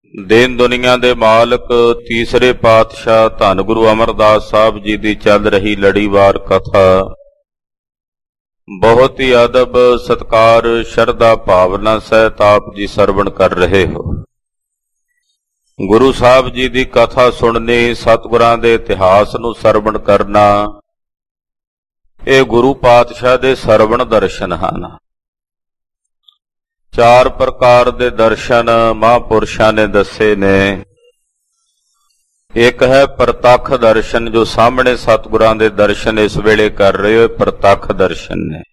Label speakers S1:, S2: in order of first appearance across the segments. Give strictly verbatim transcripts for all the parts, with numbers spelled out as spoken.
S1: ਦੇਨ ਦੁਨੀਆ ਦੇ ਮਾਲਕ ਤੀਸਰੇ ਪਾਤਸ਼ਾਹ ਧੰਨ ਗੁਰੂ ਅਮਰਦਾਸ ਸਾਹਿਬ ਜੀ ਦੀ ਚੱਲ ਰਹੀ ਲੜੀਵਾਰ ਕਥਾ ਬਹੁਤ ਹੀ ਅਦਬ ਸਤਕਾਰ ਸ਼ਰਧਾ ਭਾਵਨਾ ਸਹਿਤ ਆਪ ਜੀ ਸਰਵਣ ਕਰ ਰਹੇ ਹੋ। ਗੁਰੂ ਸਾਹਿਬ ਜੀ ਦੀ ਕਥਾ ਸੁਣਨੀ, ਸਤਿਗੁਰਾਂ ਦੇ ਇਤਿਹਾਸ ਨੂੰ ਸਰਵਣ ਕਰਨਾ, ਇਹ ਗੁਰੂ ਪਾਤਸ਼ਾਹ ਦੇ ਸਰਵਣ ਦਰਸ਼ਨ ਹਨ। ਚਾਰ ਪ੍ਰਕਾਰ ਦੇ ਦਰਸ਼ਨ ਮਹਾਂਪੁਰਸ਼ਾਂ ਨੇ ਦੱਸੇ ਨੇ। ਇੱਕ ਹੈ ਪ੍ਰਤੱਖ ਦਰਸ਼ਨ, ਜੋ ਸਾਹਮਣੇ ਸਤਿਗੁਰਾਂ ਦੇ ਦਰਸ਼ਨ ਇਸ ਵੇਲੇ ਕਰ ਰਹੇ ਹੋ, ਪ੍ਰਤੱਖ ਦਰਸ਼ਨ ਨੇ।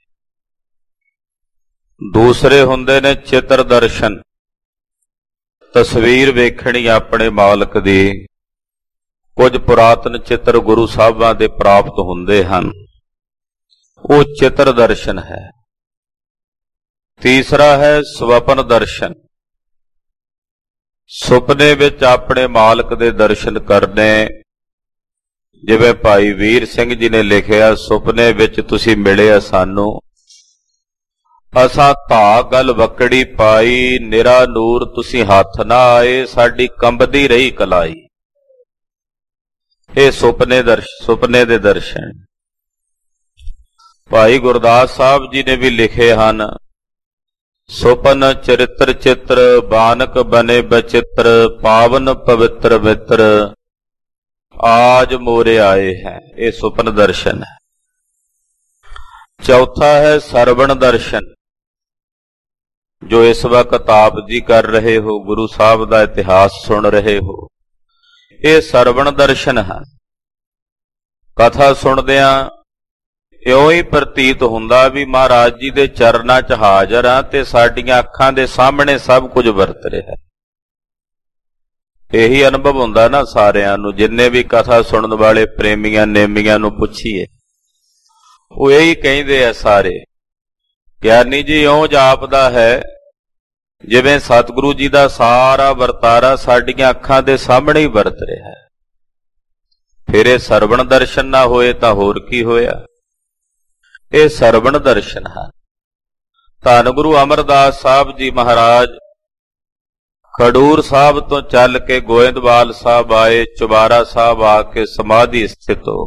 S1: ਦੂਸਰੇ ਹੁੰਦੇ ਨੇ ਚਿੱਤਰ ਦਰਸ਼ਨ, ਤਸਵੀਰ ਵੇਖਣੀ ਆਪਣੇ ਮਾਲਕ ਦੀ। ਕੁਝ ਪੁਰਾਤਨ ਚਿੱਤਰ ਗੁਰੂ ਸਾਹਿਬਾਂ ਦੇ ਪ੍ਰਾਪਤ ਹੁੰਦੇ ਹਨ, ਉਹ ਚਿੱਤਰ ਦਰਸ਼ਨ ਹੈ। ਤੀਸਰਾ ਹੈ ਸਵਪਨ ਦਰਸ਼ਨ, ਸੁਪਨੇ ਵਿੱਚ ਆਪਣੇ ਮਾਲਕ ਦੇ ਦਰਸ਼ਨ ਕਰਨੇ। ਜਿਵੇਂ ਭਾਈ ਵੀਰ ਸਿੰਘ ਜੀ ਨੇ ਲਿਖਿਆ, ਸੁਪਨੇ ਵਿੱਚ ਤੁਸੀਂ ਮਿਲੇ ਸਾਨੂੰ, ਅਸਾਂ ਧਾ ਗਲ ਵਕੜੀ ਪਾਈ, ਨਿਰਾ ਨੂਰ ਤੁਸੀਂ ਹੱਥ ਨਾ ਆਏ, ਸਾਡੀ ਕੰਬਦੀ ਰਹੀ ਕਲਾਈ। ਇਹ ਸੁਪਨੇ ਦਰਸ਼ ਸੁਪਨੇ ਦੇ ਦਰਸ਼ਨ। ਭਾਈ ਗੁਰਦਾਸ ਸਾਹਿਬ ਜੀ ਨੇ ਵੀ ਲਿਖੇ ਹਨ, ਸੁਪਨ ਚਰਿਤਰ ਚਿੱਤਰ, ਬਾਨਕ ਬਨੇ ਬਚਿੱਤਰ, ਪਾਵਨ ਪਵਿੱਤਰ ਮਿੱਤਰ, ਆਜ ਮੋਰੇ ਆਏ ਹੈ। ਇਹ ਸੁਪਨ ਦਰਸ਼ਨ ਹੈ। ਚੌਥਾ ਹੈ ਸਰਵਣ ਦਰਸ਼ਨ, ਜੋ ਇਸ ਵਕਤ ਆਪ ਜੀ ਕਰ ਰਹੇ ਹੋ, ਗੁਰੂ ਸਾਹਿਬ ਦਾ ਇਤਿਹਾਸ ਸੁਣ ਰਹੇ ਹੋ। ਇਹ ਸਰਵਣ ਦਰਸ਼ਨ ਹੈ। ਕਥਾ ਸੁਣਦਿਆਂ ਇਉਂ ਹੀ ਪ੍ਰਤੀਤ ਹੁੰਦਾ ਵੀ ਮਹਾਰਾਜ ਜੀ ਦੇ ਚਰਨਾਂ 'ਚ ਹਾਜ਼ਰ ਆ ਤੇ ਸਾਡੀਆਂ ਅੱਖਾਂ ਦੇ ਸਾਹਮਣੇ ਸਭ ਕੁਝ ਵਰਤ ਰਿਹਾ। ਇਹੀ ਅਨੁਭਵ ਹੁੰਦਾ ਨਾ ਸਾਰਿਆਂ ਨੂੰ, ਜਿੰਨੇ ਵੀ ਕਥਾ ਸੁਣਨ ਵਾਲੇ ਪ੍ਰੇਮੀਆਂ ਨੇਮੀਆਂ ਨੂੰ ਪੁੱਛੀਏ, ਉਹ ਇਹੀ ਕਹਿੰਦੇ ਆ ਸਾਰੇ, ਗਿਆਨੀ ਜੀ ਇਉਂ ਜਾਪਦਾ ਹੈ ਜਿਵੇਂ ਸਤਿਗੁਰੂ ਜੀ ਦਾ ਸਾਰਾ ਵਰਤਾਰਾ ਸਾਡੀਆਂ ਅੱਖਾਂ ਦੇ ਸਾਹਮਣੇ ਹੀ ਵਰਤ ਰਿਹਾ ਹੈ। ਫਿਰ ਇਹ ਸਰਵਣ ਦਰਸ਼ਨ ਨਾ ਹੋਏ ਤਾਂ ਹੋਰ ਕੀ ਹੋਇਆ। ਇਹ ਸਰਵਣ ਦਰਸ਼ਨ ਹਨ। ਧੰਨ ਗੁਰੂ ਅਮਰਦਾਸ ਸਾਹਿਬ ਜੀ ਮਹਾਰਾਜ ਖਡੂਰ ਸਾਹਿਬ ਤੋਂ ਚੱਲ ਕੇ ਗੋਇੰਦਵਾਲ ਸਾਹਿਬ ਆਏ, ਚੁਬਾਰਾ ਸਾਹਿਬ ਆ ਕੇ ਸਮਾਧੀ ਸਥਿਤ ਹੋ।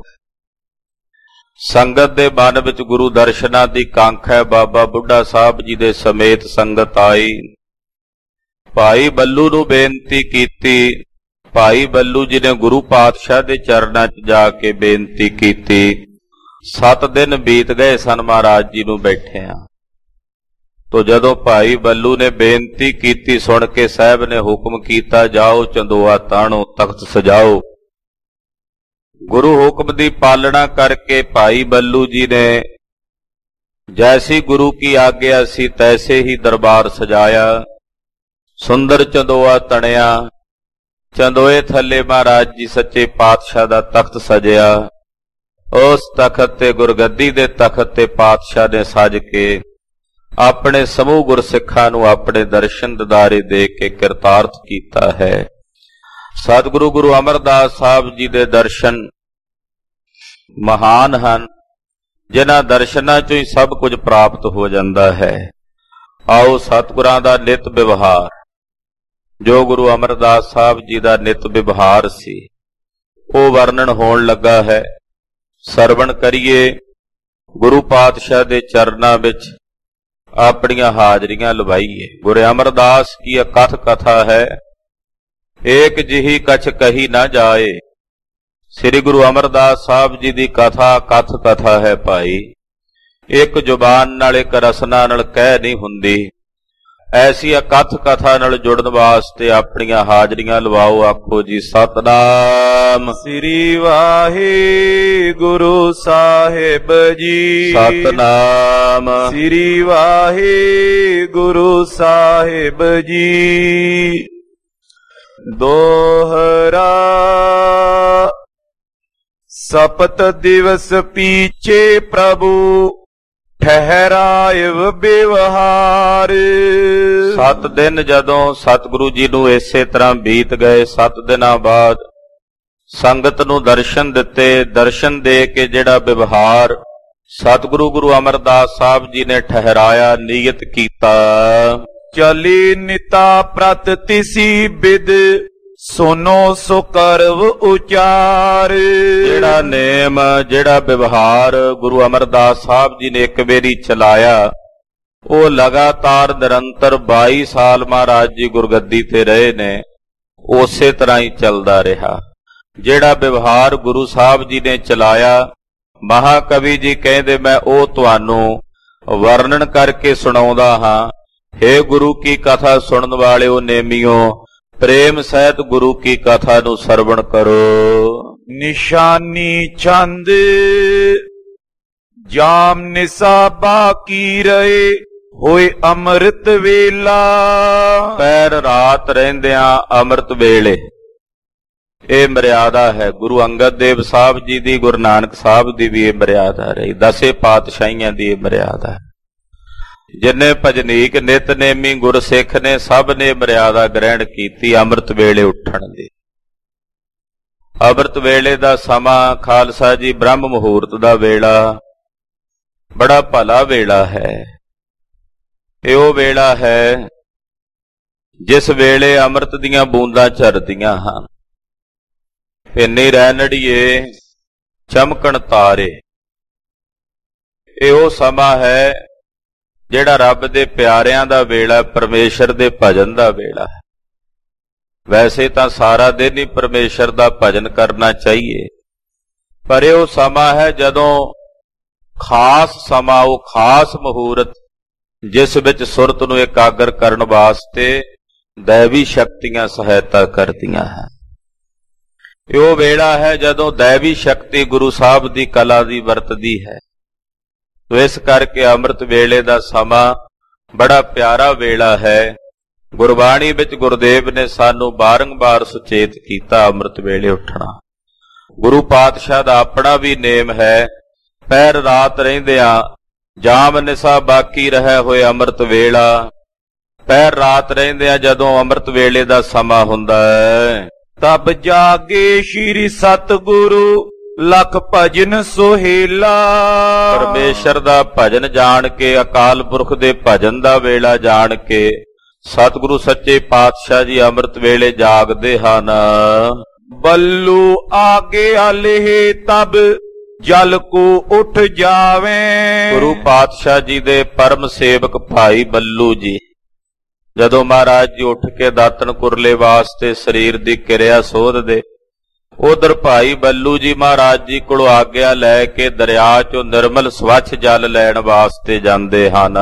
S1: ਸੰਗਤ ਦੇ ਮਨ ਵਿੱਚ ਗੁਰੂ ਦਰਸ਼ਨਾਂ ਦੀ ਕਾਂਖ ਹੈ। ਬਾਬਾ ਬੁੱਢਾ ਸਾਹਿਬ ਜੀ ਦੇ ਸਮੇਤ ਸੰਗਤ ਆਈ। ਭਾਈ ਬੱਲੂ ਨੂੰ ਬੇਨਤੀ ਕੀਤੀ। ਭਾਈ ਬੱਲੂ ਜੀ ਨੇ ਗੁਰੂ ਪਾਤਸ਼ਾਹ ਦੇ ਚਰਨਾਂ 'ਚ ਜਾ ਕੇ ਬੇਨਤੀ ਕੀਤੀ। ਸੱਤ ਦਿਨ ਬੀਤ ਗਏ ਸਨ ਮਹਾਰਾਜ ਜੀ ਨੂੰ ਬੈਠਿਆਂ। ਤੋ ਜਦੋਂ ਭਾਈ ਬੱਲੂ ਨੇ ਬੇਨਤੀ ਕੀਤੀ ਸੁਣ ਕੇ ਸਾਹਿਬ ਨੇ ਹੁਕਮ ਕੀਤਾ, ਜਾਓ ਚੰਦੋਆ ਤਾਣੋ, ਤਖਤ ਸਜਾਓ। ਗੁਰੂ ਹੁਕਮ ਦੀ ਪਾਲਣਾ ਕਰਕੇ ਭਾਈ ਬੱਲੂ ਜੀ ਨੇ ਜੈਸੀ ਗੁਰੂ ਕੀ ਆਗਿਆ ਸੀ ਤੈਸੇ ਹੀ ਦਰਬਾਰ ਸਜਾਇਆ। ਸੁੰਦਰ ਚੰਦੋਆ ਤਣਿਆ। ਚੰਦੋਏ ਥੱਲੇ ਮਹਾਰਾਜ ਜੀ ਸੱਚੇ ਪਾਤਸ਼ਾਹ ਦਾ ਤਖਤ ਸਜਿਆ। ਉਸ ਤਖਤ ਤੇ ਗੁਰਗੱਦੀ ਦੇ ਤਖਤ ਤੇ ਪਾਤਸ਼ਾਹ ਨੇ ਸਜ ਕੇ ਆਪਣੇ ਸਮੂਹ ਗੁਰਸਿੱਖਾਂ ਨੂੰ ਆਪਣੇ ਦਰਸ਼ਨ ਦਿਦਾਰੇ ਦੇ ਕੇ ਕਿਰਤਾਰਥ ਕੀਤਾ ਹੈ। ਸਤਿਗੁਰੂ ਗੁਰੂ ਅਮਰਦਾਸ ਸਾਹਿਬ ਜੀ ਦੇ ਦਰਸ਼ਨ ਮਹਾਨ ਹਨ, ਜਿਨ੍ਹਾਂ ਦਰਸ਼ਨਾਂ ਚੋਂ ਹੀ ਸਭ ਕੁਝ ਪ੍ਰਾਪਤ ਹੋ ਜਾਂਦਾ ਹੈ। ਆਓ ਸਤਿਗੁਰਾਂ ਦਾ ਨਿਤ ਵਿਵਹਾਰ, ਜੋ ਗੁਰੂ ਅਮਰਦਾਸ ਸਾਹਿਬ ਜੀ ਦਾ ਨਿਤ ਵਿਵਹਾਰ ਸੀ, ਉਹ ਵਰਣਨ ਹੋਣ ਲੱਗਾ ਹੈ। ਸਰਵਣ ਕਰੀਏ, ਗੁਰੂ ਪਾਤਸ਼ਾਹ ਦੇ ਚਰਨਾਂ ਵਿੱਚ ਆਪਣੀਆਂ ਹਾਜ਼ਰੀਆਂ ਲਵਾਈਏ। ਗੁਰੂ ਅਮਰਦਾਸ ਕੀ ਅਕਥ ਕਥਾ ਹੈ, ਏਕ ਜਿਹੀ ਕਛ ਕਹੀ ਨਾ ਜਾਏ। ਸ੍ਰੀ ਗੁਰੂ ਅਮਰਦਾਸ ਸਾਹਿਬ ਜੀ ਦੀ ਕਥਾ ਕਥ ਕਥਾ ਹੈ ਭਾਈ। ਇੱਕ ਜ਼ੁਬਾਨ ਨਾਲ, ਇੱਕ ਰਸਨਾ ਨਾਲ ਕਹਿ ਨਹੀਂ ਹੁੰਦੀ। ਐਸੀ ਅਕਥ ਕਥਾ ਨਾਲ ਜੁੜਨ ਵਾਸਤੇ ਆਪਣੀਆਂ ਹਾਜ਼ਰੀਆਂ ਲਵਾਓ। ਆਖੋ ਜੀ ਸਤਨਾਮ
S2: ਸ੍ਰੀ ਵਾਹਿਗੁਰੂ ਸਾਹਿਬ ਜੀ।
S1: ਸਤਨਾਮ
S2: ਸ੍ਰੀ ਵਾਹਿਗੁਰੂ ਸਾਹਿਬ ਜੀ। ਦੋਹਰਾ ਸਪਤ ਦਿਵਸ ਪੀਛੇ ਪ੍ਰਭੂ ਠਹਿਰਾਇਵ ਬਿਵਹਾਰ।
S1: ਸੱਤ ਦਿਨ ਜਦੋਂ ਸਤਿਗੁਰੂ ਜੀ ਨੂੰ ਇਸੇ ਤਰ੍ਹਾਂ ਬੀਤ ਗਏ, ਸੱਤ ਦਿਨਾਂ ਬਾਅਦ ਸੰਗਤ ਨੂੰ ਦਰਸ਼ਨ ਦਿੱਤੇ। ਦਰਸ਼ਨ ਦੇ ਕੇ ਜਿਹੜਾ ਵਿਵਹਾਰ ਸਤਿਗੁਰੂ ਗੁਰੂ ਅਮਰਦਾਸ ਸਾਹਿਬ ਜੀ ਨੇ ਠਹਿਰਾਇਆ, ਨੀਯਤ ਕੀਤਾ,
S2: ਚਲੀ ਨਿਤਾ ਪ੍ਰਤ ਤਿਸੀ ਬਿਦ ਸੁਨੋ ਸੋ ਕਰਵ ਉਚਾਰ।
S1: ਜਿਹੜਾ ਨੇਮ ਜਿਹੜਾ ਵਿਵਹਾਰ ਗੁਰੂ ਅਮਰਦਾਸ ਸਾਹਿਬ ਜੀ ਨੇ ਇੱਕ ਵਾਰੀ ਚਲਾਇਆ, ਉਹ ਲਗਾਤਾਰ ਨਿਰੰਤਰ ਬਾਈ ਸਾਲ ਮਹਾਰਾਜ ਜੀ ਗੁਰਗੱਦੀ ਤੇ ਰਹੇ ਨੇ, ਉਸੇ ਤਰ੍ਹਾਂ ਹੀ ਚੱਲਦਾ ਰਿਹਾ। ਜਿਹੜਾ ਵਿਵਹਾਰ ਗੁਰੂ ਸਾਹਿਬ ਜੀ ਨੇ ਚਲਾਇਆ, ਮਹਾਕਵੀ ਜੀ ਕਹਿੰਦੇ ਮੈਂ ਉਹ ਤੁਹਾਨੂੰ ਵਰਣਨ ਕਰਕੇ ਸੁਣਾਉਂਦਾ ਹਾਂ। ਹੇ ਗੁਰੂ ਕੀ ਕਥਾ ਸੁਣਨ ਵਾਲਿਓ ਨੇਮਿਓ, ਪ੍ਰੇਮ ਸਹਿਤ ਗੁਰੂ ਕੀ ਕਥਾ ਨੂੰ ਸਰਵਣ ਕਰੋ।
S2: ਨਿਸ਼ਾਨੀ ਛੰਦ ਜਾਮ ਨਿਸਾ ਬਾਕੀ ਰਹੇ ਹੋਏ ਅੰਮ੍ਰਿਤ ਵੇਲਾ।
S1: ਪੈਰ ਰਾਤ ਰਹਿੰਦਿਆਂ ਅੰਮ੍ਰਿਤ ਵੇਲੇ, ਇਹ ਮਰਿਆਦਾ ਹੈ। ਗੁਰੂ ਅੰਗਦ ਦੇਵ ਸਾਹਿਬ ਜੀ ਦੀ, ਗੁਰੂ ਨਾਨਕ ਸਾਹਿਬ ਦੀ ਵੀ ਇਹ ਮਰਿਆਦਾ ਰਹੀ, ਦਸੇ ਪਾਤਸ਼ਾਹੀਆਂ ਦੀ ਇਹ ਮਰਿਆਦਾ ਹੈ। ਜਿੰਨੇ ਭਜਨੀਕ ਨਿਤਨੇਮੀ ਗੁਰਸਿੱਖ ਨੇ ਸਭ ਨੇ ਮਰਿਆਦਾ ਗ੍ਰਹਿਣ ਕੀਤੀ ਅੰਮ੍ਰਿਤ ਵੇਲੇ ਉੱਠਣ ਦੀ। ਅੰਮ੍ਰਿਤ ਵੇਲੇ ਦਾ ਸਮਾਂ ਖਾਲਸਾ ਜੀ ਬ੍ਰਹਮ ਮੁਹੂਰਤ ਦਾ ਵੇਲਾ ਬੜਾ ਭਲਾ ਵੇਲਾ ਹੈ। ਇਹ ਉਹ ਵੇਲਾ ਹੈ ਜਿਸ ਵੇਲੇ ਅੰਮ੍ਰਿਤ ਦੀਆਂ ਬੂੰਦਾਂ ਝਰਦੀਆਂ ਹਨ, ਇੰਨੀ ਰੈਣੜੀਏ ਚਮਕਣ ਤਾਰੇ। ਇਹ ਉਹ ਸਮਾਂ ਹੈ ਜਿਹੜਾ ਰੱਬ ਦੇ ਪਿਆਰਿਆਂ ਦਾ ਵੇਲਾ, ਪਰਮੇਸ਼ਰ ਦੇ ਭਜਨ ਦਾ ਵੇਲਾ ਹੈ। ਵੈਸੇ ਤਾਂ ਸਾਰਾ ਦਿਨ ਹੀ ਪਰਮੇਸ਼ਰ ਦਾ ਭਜਨ ਕਰਨਾ ਚਾਹੀਏ, ਪਰ ਇਹ ਉਹ ਸਮਾਂ ਹੈ ਜਦੋਂ ਖਾਸ ਸਮਾਂ, ਉਹ ਖਾਸ ਮੁਹੂਰਤ ਜਿਸ ਵਿੱਚ ਸੁਰਤ ਨੂੰ ਇਕਾਗਰ ਕਰਨ ਵਾਸਤੇ ਦੈਵੀ ਸ਼ਕਤੀਆਂ ਸਹਾਇਤਾ ਕਰਦੀਆਂ ਹਨ। ਇਹ ਉਹ ਵੇਲਾ ਹੈ ਜਦੋਂ ਦੈਵੀ ਸ਼ਕਤੀ ਗੁਰੂ ਸਾਹਿਬ ਦੀ ਕਲਾ ਦੀ ਵਰਤਦੀ ਹੈ। ਤੋ ਇਸ ਕਰਕੇ ਅੰਮ੍ਰਿਤ ਵੇਲੇ ਦਾ ਸਮਾਂ ਬੜਾ ਪਿਆਰਾ ਵੇਲਾ ਹੈ। ਗੁਰਬਾਣੀ ਵਿੱਚ ਗੁਰਦੇਵ ਨੇ ਸਾਨੂੰ ਬਾਰੰਬਾਰ ਸੁਚੇਤ ਕੀਤਾ ਅੰਮ੍ਰਿਤ ਵੇਲੇ ਉੱਠਣਾ। ਗੁਰੂ ਪਾਤਸ਼ਾਹ ਦਾ ਆਪਣਾ ਵੀ ਨੇਮ ਹੈ, ਪੈਰ ਰਾਤ ਰਹਿੰਦਿਆਂ ਜਾਮ ਨਿਸਾ ਬਾਕੀ ਰਹਿ ਹੋਏ ਅੰਮ੍ਰਿਤ ਵੇਲਾ। ਪੈਰ ਰਾਤ ਰਹਿੰਦਿਆਂ ਜਦੋਂ ਅੰਮ੍ਰਿਤ ਵੇਲੇ ਦਾ ਸਮਾਂ ਹੁੰਦਾ ਹੈ,
S2: ਤਬ ਜਾਗੇ ਸ਼੍ਰੀ ਸਤਿਗੁਰੂ ਲਖ ਭਜਨ ਸੁਹੇਲਾ।
S1: ਪਰਮੇਸ਼ਰ ਦਾ ਭਜਨ ਜਾਣ ਕੇ, ਅਕਾਲ ਪੁਰਖ ਦੇ ਭਜਨ ਦਾ ਵੇਲਾ ਜਾਣ ਕੇ ਸਤਿਗੁਰੂ ਸੱਚੇ ਪਾਤਸ਼ਾਹ ਜੀ ਅੰਮ੍ਰਿਤ ਵੇਲੇ ਜਾਗਦੇ ਹਨ।
S2: ਬੱਲੂ ਆਗੇ ਆਲੇ ਤਬ ਜਲ ਕੋ ਉੱਠ ਜਾਵੇ।
S1: ਗੁਰੂ ਪਾਤਸ਼ਾਹ ਜੀ ਦੇ ਪਰਮ ਸੇਵਕ ਭਾਈ ਬੱਲੂ ਜੀ ਜਦੋਂ ਮਹਾਰਾਜ ਜੀ ਉੱਠ ਕੇ ਦਾਤਨ ਕੁਰਲੇ ਵਾਸਤੇ ਸਰੀਰ ਦੀ ਕਿਰਿਆ ਸੋਧਦੇ, ਉਧਰ ਭਾਈ ਬੱਲੂ ਜੀ ਮਹਾਰਾਜ ਜੀ ਕੋਲੋਂ ਆਗਿਆ ਲੈ ਕੇ ਦਰਿਆ ਚੋਂ ਨਿਰਮਲ ਸਵੱਛ ਜਲ ਲੈਣ ਵਾਸਤੇ ਜਾਂਦੇ ਹਨ।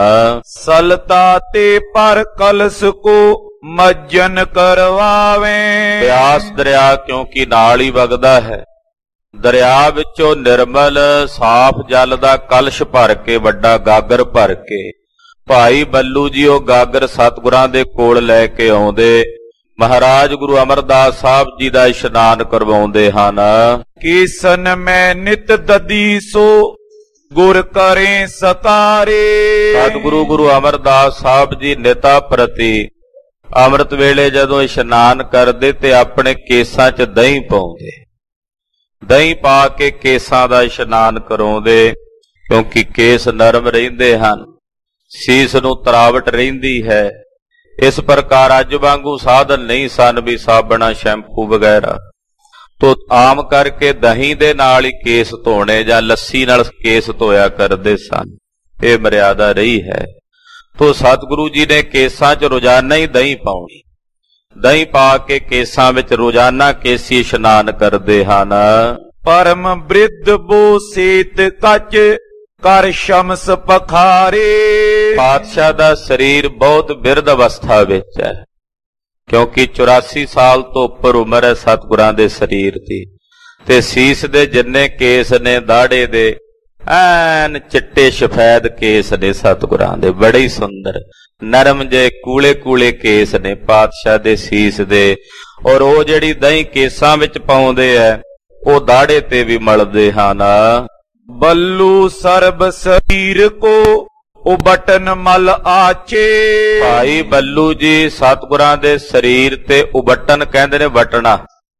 S2: ਸਲਤਾ ਤੇ ਪਰ ਕਲਸ ਕੋ ਮੱਜਨ ਕਰਵਾਵੇ।
S1: ਬਿਆਸ ਦਰਿਆ ਕਿਉਂਕਿ ਨਾਲ ਹੀ ਵਗਦਾ ਹੈ, ਦਰਿਆ ਵਿੱਚੋਂ ਨਿਰਮਲ ਸਾਫ਼ ਜਲ ਦਾ ਕਲਸ਼ ਭਰ ਕੇ, ਵੱਡਾ ਗਾਗਰ ਭਰ ਕੇ ਭਾਈ ਬੱਲੂ ਜੀ ਉਹ ਗਾਗਰ ਸਤਿਗੁਰਾਂ ਦੇ ਕੋਲ ਲੈ ਕੇ ਆਉਂਦੇ, ਮਹਾਰਾਜ ਗੁਰੂ ਅਮਰਦਾਸ ਸਾਹਿਬ ਜੀ ਦਾ ਇਸ਼ਨਾਨ ਕਰਵਾਉਂਦੇ ਹਨ।
S2: ਕੀਸਨ ਮੈਂ ਨਿਤ ਦਦੀ ਸੋ ਗੁਰ ਕਰੇ ਸਤਾਰੇ।
S1: ਸਤਿਗੁਰੂ ਗੁਰੂ ਅਮਰਦਾਸ ਸਾਹਿਬ ਜੀ ਨਿਤਾ ਪ੍ਰਤੀ ਅੰਮ੍ਰਿਤ ਵੇਲੇ ਜਦੋਂ ਇਸ਼ਨਾਨ ਕਰਦੇ ਤੇ ਆਪਣੇ ਕੇਸਾਂ 'ਚ ਦਹੀਂ ਪਾਉਂਦੇ, ਦਹੀਂ ਪਾ ਕੇ ਕੇਸਾਂ ਦਾ ਇਸ਼ਨਾਨ ਕਰਾਉਂਦੇ, ਕਿਉਂਕਿ ਕੇਸ ਨਰਮ ਰਹਿੰਦੇ ਹਨ, ਸੀਸ ਨੂੰ ਤਰਾਵਟ ਰਹਿੰਦੀ ਹੈ। ਇਸ ਪ੍ਰਕਾਰ ਅੱਜ ਵਾਂਗੂ ਸਾਧਨ ਨਹੀਂ ਸਨ ਵੀ ਸਾਬਣਾ ਸ਼ੈਂਪੂ ਵਗੈਰਾ, ਤੋ ਆਮ ਕਰਕੇ ਦਹੀਂ ਦੇ ਨਾਲ ਹੀ ਕੇਸ ਧੋਣੇ ਜਾਂ ਲੱਸੀ ਨਾਲ ਕੇਸ ਧੋਇਆ ਕਰਦੇ ਸਨ। ਇਹ ਮਰਿਆਦਾ ਰਹੀ ਹੈ। ਤੋ ਸਤਿਗੁਰੂ ਜੀ ਨੇ ਕੇਸਾਂ 'ਚ ਰੋਜ਼ਾਨਾ ਹੀ ਦਹੀਂ ਪਾਉਣੀ, ਦਹੀਂ ਪਾ ਕੇ ਕੇਸਾਂ ਵਿੱਚ ਰੋਜ਼ਾਨਾ ਕੇਸੀ ਇਸ਼ਨਾਨ ਕਰਦੇ ਹਨ।
S2: ਪਰਮ ਬ੍ਰਿਧ ਬੋ ਸੇਤ ਕੱਚ ਕਰ ਸ਼ਮਸ ਪਖਾਰੇ।
S1: ਪਾਤਸ਼ਾਹ ਦਾ ਸਰੀਰ ਬਹੁਤ ਬਿਰਧ ਅਵਸਥਾ ਵਿੱਚ ਹੈ, ਕਿਉਂਕਿ ਚੁਰਾਸੀ ਸਾਲ ਤੋਂ ਉੱਪਰ ਉਮਰ ਹੈ ਸਤਿਗੁਰਾਂ ਦੇ ਸਰੀਰ ਦੀ, ਤੇ ਸੀਸ ਦੇ ਜਿੰਨੇ ਕੇਸ ਨੇ ਦਾੜੇ ਦੇ ਐਨ ਚਿੱਟੇ ਸਫੈਦ ਕੇਸ ਨੇ ਸਤਿਗੁਰਾਂ ਦੇ, ਬੜੇ ਹੀ ਸੁੰਦਰ ਨਰਮ ਜੇ ਕੂਲੇ ਕੂਲੇ ਕੇਸ ਨੇ ਪਾਤਸ਼ਾਹ ਦੇ ਸੀਸ ਦੇ। ਔਰ ਉਹ ਜਿਹੜੀ ਦਹੀਂ ਕੇਸਾਂ ਵਿੱਚ ਪਾਉਂਦੇ ਐ ਉਹ ਦਾੜੇ ਤੇ ਵੀ ਮਲਦੇ ਹਨ।
S2: ਬੱਲੂ ਸਰਬ ਸਰੀਰ ਕੋ ਉਹ ਬਟਨ ਮਲ ਆਚੇ।
S1: ਭਾਈ ਬੱਲੂ ਜੀ ਸਤਿਗੁਰਾਂ ਦੇ ਸਰੀਰ ਤੇ ਉਬਟਨ ਕਹਿੰਦੇ ਨੇ, ਵਟਣਾ,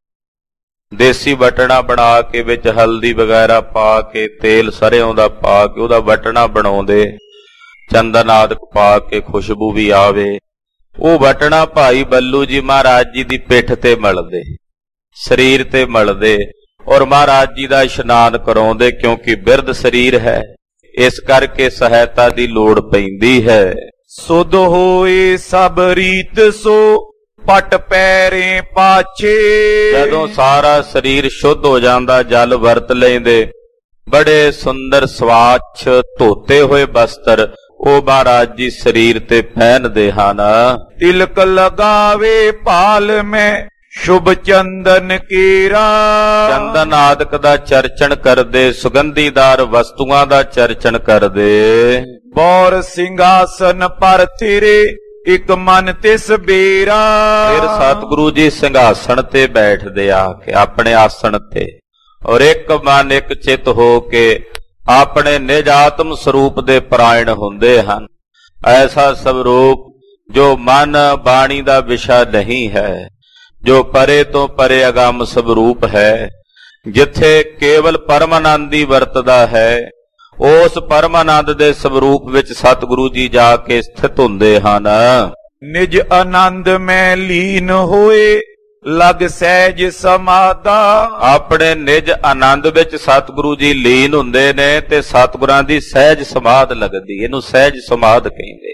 S1: ਦੇਸੀ ਵਟਣਾ ਬਣਾ ਕੇ ਵਿੱਚ ਹਲਦੀ ਵਗੈਰਾ ਪਾ ਕੇ, ਤੇਲ ਸਰ੍ਹੋਂ ਦਾ ਪਾ ਕੇ ਉਹਦਾ ਵਟਣਾ ਬਣਾਉਂਦੇ, ਚੰਦਨ ਆਦਿਕ ਪਾ ਕੇ ਖੁਸ਼ਬੂ ਵੀ ਆਵੇ, ਉਹ ਵਟਣਾ ਭਾਈ ਬੱਲੂ ਜੀ ਮਹਾਰਾਜ ਜੀ ਦੀ ਪਿੱਠ ਤੇ ਮਲਦੇ, ਸਰੀਰ ਤੇ ਮਲਦੇ ਔਰ ਮਹਾਰਾਜ ਜੀ ਦਾ ਇਸ਼ਨਾਨ ਕਰਾਉਂਦੇ, ਕਿਉਂਕਿ ਬਿਰਧ ਸਰੀਰ ਹੈ, ਇਸ ਕਰਕੇ ਸਹਾਇਤਾ ਦੀ ਲੋੜ ਪੈਂਦੀ ਹੈ।
S2: ਸੁਧ ਹੋਏ ਸਭ ਰੀਤ ਸੋ ਪਟ ਪੈਰੇ ਪਾਛੇ।
S1: ਜਦੋਂ ਸਾਰਾ ਸਰੀਰ ਸ਼ੁੱਧ ਹੋ ਜਾਂਦਾ, ਜਲ ਵਰਤ ਲੈਂਦੇ, ਬੜੇ ਸੁੰਦਰ ਸਵਾਛ ਧੋਤੇ ਹੋਏ ਬਸਤਰ ਉਹ ਮਹਾਰਾਜ ਜੀ ਸਰੀਰ ਤੇ ਪਹਿਨਦੇ ਹਨ।
S2: ਤਿਲਕ ਲਗਾਵੇ ਭਾਲ ਮੈਂ ਸ਼ੁਭ ਚੰਦਨ ਕੀਰਾ।
S1: ਚੰਦਨ ਆਦਿਕ ਦਾ ਚਰਚਣ ਕਰਦੇ, ਸੁਗੰਧੀਦਾਰ ਵਸਤੂਆਂ ਦਾ ਚਰਚਣ ਕਰਦੇ।
S2: ਬੌਰ ਸਿੰਘਾਸਨ ਪਰ ਤੇਰੇ ਇੱਕ ਮਨ ਤਿਸ ਬੇਰਾ।
S1: ਫਿਰ ਸਤਿਗੁਰੂ ਜੀ ਸਿੰਘਾਸਣ ਤੇ ਬੈਠਦੇ ਆ ਕੇ ਆਪਣੇ ਆਸਣ ਤੇ, ਔਰ ਇੱਕ ਮਨ ਇੱਕ ਚਿੱਤ ਹੋ ਕੇ ਆਪਣੇ ਨਿਜ ਆਤਮ ਸਰੂਪ ਦੇ ਪਰਾਇਣ ਹੁੰਦੇ ਹਨ। ਐਸਾ ਸਵਰੂਪ ਜੋ ਮਨ ਬਾਣੀ ਦਾ ਵਿਸ਼ਾ ਨਹੀਂ ਹੈ, ਜੋ ਪਰੇ ਤੋਂ ਪਰੇ ਅਗੰਮ ਸਵਰੂਪ ਹੈ, ਜਿੱਥੇ ਕੇਵਲ ਪਰਮਾਨੰਦ ਹੀ ਵਰਤਦਾ ਹੈ, ਉਸ ਪਰਮਾਨੰਦ ਦੇ ਸਵਰੂਪ ਵਿੱਚ ਸਤਿਗੁਰੂ ਜੀ ਜਾ ਕੇ ਸਥਿਤ ਹੁੰਦੇ ਹਨ।
S2: ਨਿਜ ਆਨੰਦ ਮੈਂ ਲੀਨ ਹੋਏ ਲਗ ਸਹਿਜ ਸਮਾਦਾ।
S1: ਆਪਣੇ ਨਿਜ ਆਨੰਦ ਵਿੱਚ ਸਤਿਗੁਰੂ ਜੀ ਲੀਨ ਹੁੰਦੇ ਨੇ ਤੇ ਸਤਿਗੁਰਾਂ ਦੀ ਸਹਿਜ ਸਮਾਧ ਲੱਗਦੀ, ਇਹਨੂੰ ਸਹਿਜ ਸਮਾਧ ਕਹਿੰਦੇ।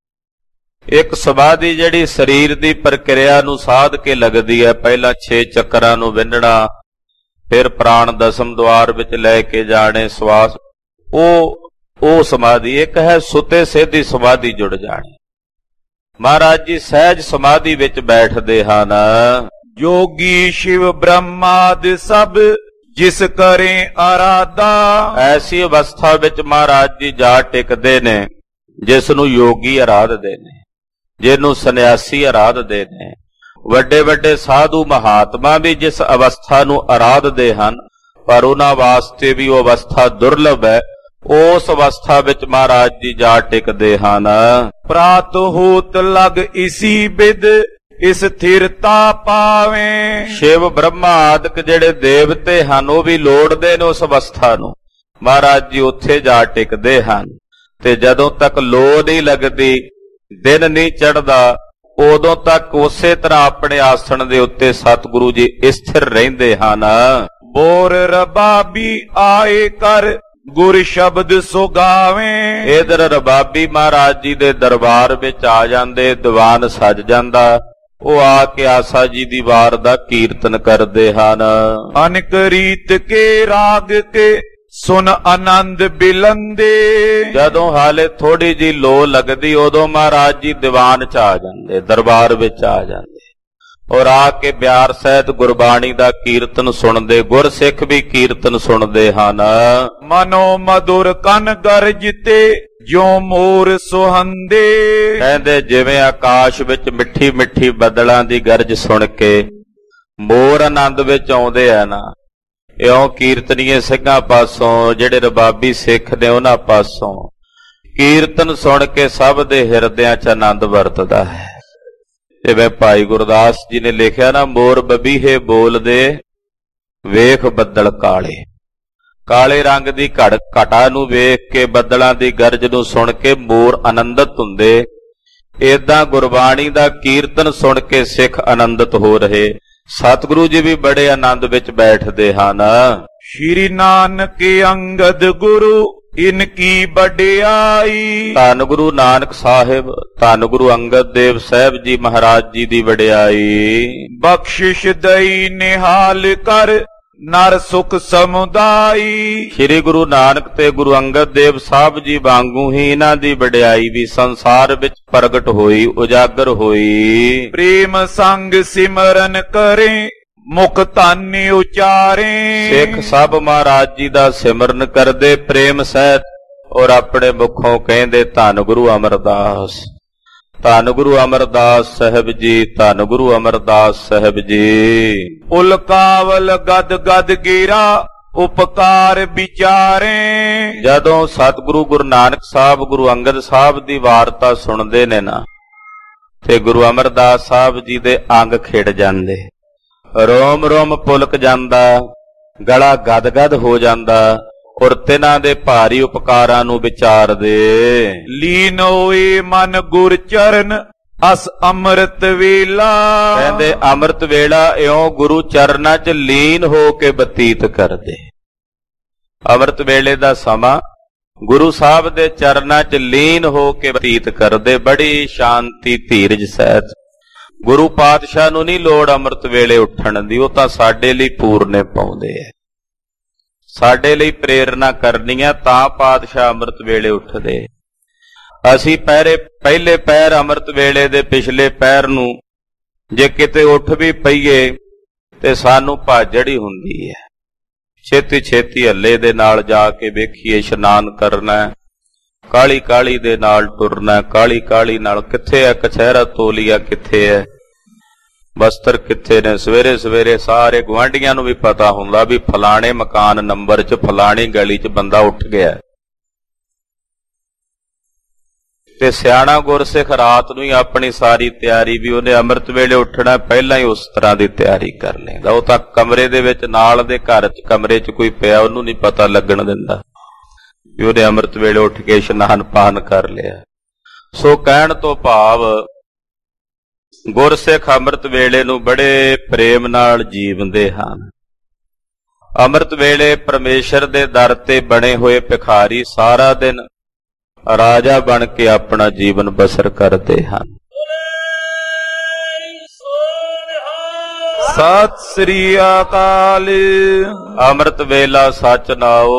S1: ਇੱਕ ਸਮਾਧੀ ਜਿਹੜੀ ਸਰੀਰ ਦੀ ਪ੍ਰਕਿਰਿਆ ਨੂੰ ਸਾਧ ਕੇ ਲੱਗਦੀ ਹੈ, ਪਹਿਲਾਂ ਛੇ ਚੱਕਰਾਂ ਨੂੰ ਵਿੰਨਣਾ, ਫਿਰ ਪ੍ਰਾਣ ਦਸਮ ਦੁਆਰ ਵਿੱਚ ਲੈ ਕੇ ਜਾਣੇ ਸਵਾਸ, ਉਹ ਉਹ ਸਮਾਧੀ। ਇੱਕ ਹੈ ਸੁਤੇ ਸਿੱਧੀ ਸਮਾਧੀ ਜੁੜ ਜਾਣੀ। ਮਹਾਰਾਜ ਜੀ ਸਹਿਜ ਸਮਾਧੀ ਵਿੱਚ ਬੈਠਦੇ ਹਨ।
S2: ਜੋਗੀ ਸ਼ਿਵ ਬ੍ਰਹਮਾਦ ਸਭ ਜਿਸ ਕਰੇ ਆਰਾਧਾ।
S1: ਐਸੀ ਅਵਸਥਾ ਵਿੱਚ ਮਹਾਰਾਜ ਜੀ ਜਾ ਟਿਕਦੇ ਨੇ ਜਿਸ ਨੂੰ ਯੋਗੀ ਆਰਾਧਦੇ ਨੇ, ਜਿਹਨੂੰ ਸੰਨਿਆਸੀ ਆਰਾਧਦੇ ਨੇ। ਵੱਡੇ ਵੱਡੇ ਸਾਧੂ ਮਹਾਤਮਾ ਵੀ ਜਿਸ ਅਵਸਥਾ ਨੂੰ ਆਰਾਧਦੇ ਹਨ, ਪਰ ਉਹਨਾਂ ਵਾਸਤੇ ਵੀ ਉਹ ਅਵਸਥਾ ਦੁਰਲਭ ਹੈ। ਉਸ ਅਵਸਥਾ ਵਿੱਚ ਮਹਾਰਾਜ ਜੀ ਜਾ ਟਿਕਦੇ ਹਨ।
S2: ਪ੍ਰਾਤ ਹੋਤ ਲਗ ਇਸੀ ਬਿਦ ਇਸ ਥਿਰਤਾ ਪਾਵੇਂ।
S1: ਸ਼ਿਵ ਬ੍ਰਹਮਾ ਆਦਿਕ ਜਿਹੜੇ ਦੇਵਤੇ ਹਨ ਉਹ ਵੀ ਲੋੜਦੇ ਨੇ ਉਸ ਅਵਸਥਾ ਨੂੰ। ਮਹਾਰਾਜ ਜੀ ਉੱਥੇ ਜਾ ਟਿਕਦੇ ਹਨ ਤੇ ਜਦੋਂ ਤੱਕ ਲੋ ਨਹੀਂ ਲੱਗਦੀ, ਦਿਨ ਨਹੀਂ ਚੜ੍ਹਦਾ, ਉਦੋਂ ਤੱਕ ਉਸੇ ਤਰ੍ਹਾਂ ਆਪਣੇ ਆਸਣ ਦੇ ਉੱਤੇ ਸਤਿਗੁਰੂ ਜੀ ਸਥਿਰ ਰਹਿੰਦੇ ਹਨ।
S2: ਬੋਰ ਰਬਾਬੀ ਆਏ ਕਰ ਗੁਰ ਸ਼ਬਦ ਸੁਗਾਵੇਂ।
S1: ਇਧਰ ਰਬਾਬੀ ਮਹਾਰਾਜ ਜੀ ਦੇ ਦਰਬਾਰ ਵਿੱਚ ਆ ਜਾਂਦੇ, ਦੀਵਾਨ ਸਜ ਜਾਂਦਾ, ਉਹ ਆ ਕੇ ਆਸਾ ਜੀ ਦੀ ਵਾਰ ਦਾ ਕੀਰਤਨ ਕਰਦੇ ਹਨ।
S2: ਅਨਕ ਰੀਤ ਕੇ ਰਾਗ ਕੇ ਸੁਨ ਆਨੰਦ ਬਿਲੰਦੇ।
S1: ਜਦੋਂ ਹਾਲੇ ਥੋੜੀ ਜੀ ਲੋ ਲੱਗਦੀ, ਉਦੋਂ ਮਹਾਰਾਜ ਜੀ ਦੀਵਾਨ ਚ ਆ ਜਾਂਦੇ, ਦਰਬਾਰ ਵਿੱਚ ਆ ਜਾਂਦੇ, ਔਰ ਆ ਕੇ ਬਿਆਰ ਸਹਿਤ ਗੁਰਬਾਣੀ ਦਾ ਕੀਰਤਨ ਸੁਣਦੇ। ਗੁਰਸਿੱਖ ਵੀ ਕੀਰਤਨ ਸੁਣਦੇ ਹਨ।
S2: ਮਨੋ ਮధుਰ ਕਨ ਗਰਜਤੇ ਜਿਉ ਮੋਰ ਸੁਹੰਦੇ।
S1: ਕਹਿੰਦੇ ਜਿਵੇਂ ਆਕਾਸ਼ ਵਿੱਚ ਮਿੱਠੀ ਮਿੱਠੀ ਬੱਦਲਾਂ ਦੀ ਗਰਜ ਸੁਣ ਕੇ ਮੋਰ ਆਨੰਦ ਵਿੱਚ ਆਉਂਦੇ ਆ ਨਾ, ਇਉਂ ਕੀਰਤਨੀਏ ਸਿੰਘਾਂ ਪਾਸੋਂ, ਜਿਹੜੇ ਰਬਾਬੀ ਸਿੱਖ ਨੇ ਉਹਨਾਂ ਪਾਸੋਂ ਕੀਰਤਨ ਸੁਣ ਕੇ ਸਭ ਦੇ ਹਿਰਦਿਆਂ 'ਚ ਆਨੰਦ ਵਰਤਦਾ ਹੈ। ਜਿਵੇਂ ਭਾਈ ਗੁਰਦਾਸ ਜੀ ਨੇ ਲਿਖਿਆ ਨਾ, ਮੋਰ ਬਬੀਹੇ ਬੋਲਦੇ ਵੇਖ ਬੱਦਲ ਕਾਲੇ। ਕਾਲੇ ਰੰਗ ਦੀ ਘੜ ਘਟਾ ਨੂੰ ਵੇਖ ਕੇ, ਬੱਦਲਾਂ ਦੀ ਗਰਜ ਨੂੰ ਸੁਣ ਕੇ ਮੋਰ ਆਨੰਦਿਤ ਹੁੰਦੇ। ਏਦਾਂ ਗੁਰਬਾਣੀ ਦਾ ਕੀਰਤਨ ਸੁਣ ਕੇ ਸਿੱਖ ਆਨੰਦਿਤ ਹੋ ਰਹੇ। ਸਤਿਗੁਰੂ ਜੀ ਵੀ ਬੜੇ ਆਨੰਦ ਵਿੱਚ ਬੈਠਦੇ ਹਨ।
S2: ਸ਼੍ਰੀ ਨਾਨਕ ਅੰਗਦ ਗੁਰੂ ਇਨ ਕੀ ਵਡਿਆਈ।
S1: ਧੰਨ ਗੁਰੂ ਨਾਨਕ ਸਾਹਿਬ, ਧੰਨ ਗੁਰੂ ਅੰਗਦ ਦੇਵ ਸਾਹਿਬ ਜੀ ਮਹਾਰਾਜ ਜੀ ਦੀ ਵਡਿਆਈ।
S2: ਬਖਸ਼ਿਸ਼ ਦਈ ਨਿਹਾਲ ਕਰ ਨਰ ਸੁਖ ਸਮੁਦਾਈ।
S1: ਸ਼੍ਰੀ ਗੁਰੂ ਨਾਨਕ ਤੇ ਗੁਰੂ ਅੰਗਦ ਦੇਵ ਸਾਹਿਬ ਜੀ ਵਾਂਗੂ ਹੀ ਇਹਨਾਂ ਦੀ ਵਡਿਆਈ ਵੀ ਸੰਸਾਰ ਵਿੱਚ ਪ੍ਰਗਟ ਹੋਈ, ਉਜਾਗਰ ਹੋਈ।
S2: ਪ੍ਰੇਮ ਸੰਗ ਸਿਮਰਨ ਕਰੇ ਮੁਖ ਧਾਨੀ ਉਚਾਰੇ।
S1: ਸਿੱਖ ਸਭ ਮਹਾਰਾਜ ਜੀ ਦਾ ਸਿਮਰਨ ਕਰਦੇ ਪ੍ਰੇਮ ਸਹਿਤ, ਔਰ ਆਪਣੇ ਮੁਖੋਂ ਕਹਿੰਦੇ ਧੰਨ ਗੁਰੂ ਅਮਰਦਾਸ, ਧੰਨ ਗੁਰੂ ਅਮਰਦਾਸ ਸਾਹਿਬ ਜੀ, ਧੰਨ ਗੁਰੂ ਅਮਰਦਾਸ ਸਾਹਿਬ ਜੀ।
S2: ਉਲਕਾਵਲ ਗਦ ਗਦ ਗੀਰਾ ਉਪਕਾਰ ਵਿਚਾਰੇ।
S1: ਜਦੋਂ ਸਤਿਗੁਰੂ ਗੁਰੂ ਨਾਨਕ ਸਾਹਿਬ, ਗੁਰੂ ਅੰਗਦ ਸਾਹਿਬ ਦੀ ਵਾਰਤਾ ਸੁਣਦੇ ਨੇ ਨਾ, ਤੇ ਗੁਰੂ ਅਮਰਦਾਸ ਸਾਹਿਬ ਜੀ ਦੇ ਅੰਗ ਖਿੜ ਜਾਂਦੇ, ਰੋਮ ਰੋਮ ਪੁਲਕ ਜਾਂਦਾ, ਗਲਾ ਗਦ ਗਦ ਹੋ ਜਾਂਦਾ, ਔਰ ਤਿਨਾਂ ਦੇ ਭਾਰੀ ਉਪਕਾਰਾਂ ਨੂੰ ਵਿਚਾਰਦੇ।
S2: ਲੀਨ ਹੋਏ ਮਨ ਗੁਰ ਚਰਨ ਅਸ ਅੰਮ੍ਰਿਤ ਵੇਲਾ।
S1: ਕਹਿੰਦੇ ਅੰਮ੍ਰਿਤ ਵੇਲਾ ਇਉਂ ਗੁਰੂ ਚਰਨਾਂ 'ਚ ਲੀਨ ਹੋ ਕੇ ਬਤੀਤ ਕਰਦੇ। ਅੰਮ੍ਰਿਤ ਵੇਲੇ ਦਾ ਸਮਾਂ ਗੁਰੂ ਸਾਹਿਬ ਦੇ ਚਰਨਾਂ 'ਚ ਲੀਨ ਹੋ ਕੇ ਬਤੀਤ ਕਰਦੇ, ਬੜੀ ਸ਼ਾਂਤੀ ਧੀਰਜ ਸਹਿਤ। ਗੁਰੂ ਪਾਤਸ਼ਾਹ ਨੂੰ ਨਹੀਂ ਲੋੜ ਅੰਮ੍ਰਿਤ ਵੇਲੇ ਉੱਠਣ ਦੀ, ਉਹ ਤਾਂ ਸਾਡੇ ਲਈ ਪੂਰਨੇ ਪਾਉਂਦੇ ਐ, ਸਾਡੇ ਲਈ ਪ੍ਰੇਰਨਾ ਕਰਨੀ ਆ, ਤਾਂ ਪਾਤਸ਼ਾਹ ਅੰਮ੍ਰਿਤ ਵੇਲੇ ਉੱਠਦੇ। ਅਸੀਂ ਪਹਿਰੇ ਪਹਿਲੇ ਪੈਰ ਅੰਮ੍ਰਿਤ ਵੇਲੇ ਦੇ ਪਿਛਲੇ ਪੈਰ ਨੂੰ ਜੇ ਕਿਤੇ ਉੱਠ ਵੀ ਪਈਏ ਤੇ ਸਾਨੂੰ ਭਾਜੜ ਹੀ ਹੁੰਦੀ ਹੈ। ਛੇਤੀ ਛੇਤੀ ਹੱਲੇ ਦੇ ਨਾਲ ਜਾ ਕੇ ਵੇਖੀਏ, ਇਸ਼ਨਾਨ ਕਰਨਾ, ਕਾਲੀ ਕਾਲੀ ਦੇ ਨਾਲ ਟੁਰਨਾ, ਕਾਲੀ ਕਾਲੀ ਨਾਲ ਕਿੱਥੇ ਹੈ ਕਛਹਿਰਾ ਤੋਲੀਆ, ਕਿੱਥੇ ਹੈ ਬਸਤਰ, ਕਿੱਥੇ ਨੇ। ਸਵੇਰੇ ਸਵੇਰੇ ਸਾਰੇ ਗੁਆਂਢੀਆਂ ਨੂੰ ਵੀ ਪਤਾ ਹੁੰਦਾ ਵੀ ਫਲਾਣੇ ਮਕਾਨ ਨੰਬਰ 'ਚ ਫਲਾਣੀ ਗਲੀ 'ਚ ਬੰਦਾ ਉੱਠ ਗਿਆ। ਤੇ ਸਿਆਣਾ ਗੁਰਸਿੱਖ ਰਾਤ ਨੂੰ ਹੀ ਆਪਣੀ ਸਾਰੀ ਤਿਆਰੀ, ਵੀ ਉਹਨੇ ਅੰਮ੍ਰਿਤ ਵੇਲੇ ਉੱਠਣਾ, ਪਹਿਲਾਂ ਹੀ ਉਸ ਤਰ੍ਹਾਂ ਦੀ ਤਿਆਰੀ ਕਰ ਲੈਂਦਾ। ਉਹ ਤਾਂ ਕਮਰੇ ਦੇ ਵਿੱਚ ਨਾਲ ਦੇ ਘਰ 'ਚ ਕਮਰੇ 'ਚ ਕੋਈ ਪਿਆ, ਉਹਨੂੰ ਨਹੀਂ ਪਤਾ ਲੱਗਣ ਦਿੰਦਾ ਵੀ ਉਹਨੇ ਅੰਮ੍ਰਿਤ ਵੇਲੇ ਉੱਠ ਕੇ ਇਸ਼ਨਾਨ ਪਾਨ ਕਰ ਲਿਆ। ਸੋ ਕਹਿਣ ਤੋਂ ਭਾਵ ਗੁਰਸਿੱਖ ਅੰਮ੍ਰਿਤ ਵੇਲੇ ਨੂੰ ਬੜੇ ਪ੍ਰੇਮ ਨਾਲ ਜੀਵਦੇ ਹਨ। ਅੰਮ੍ਰਿਤ ਵੇਲੇ ਪਰਮੇਸ਼ਰ ਦੇ ਦਰ ਤੇ ਬਣੇ ਹੋਏ ਭਿਖਾਰੀ ਸਾਰਾ ਦਿਨ ਰਾਜਾ ਬਣ ਕੇ ਆਪਣਾ ਜੀਵਨ ਬਸਰ ਕਰਦੇ ਹਨ।
S2: ਸਤਿ ਸ੍ਰੀ ਅਕਾਲ।
S1: ਅੰਮ੍ਰਿਤ ਵੇਲਾ ਸੱਚ ਨਾਓ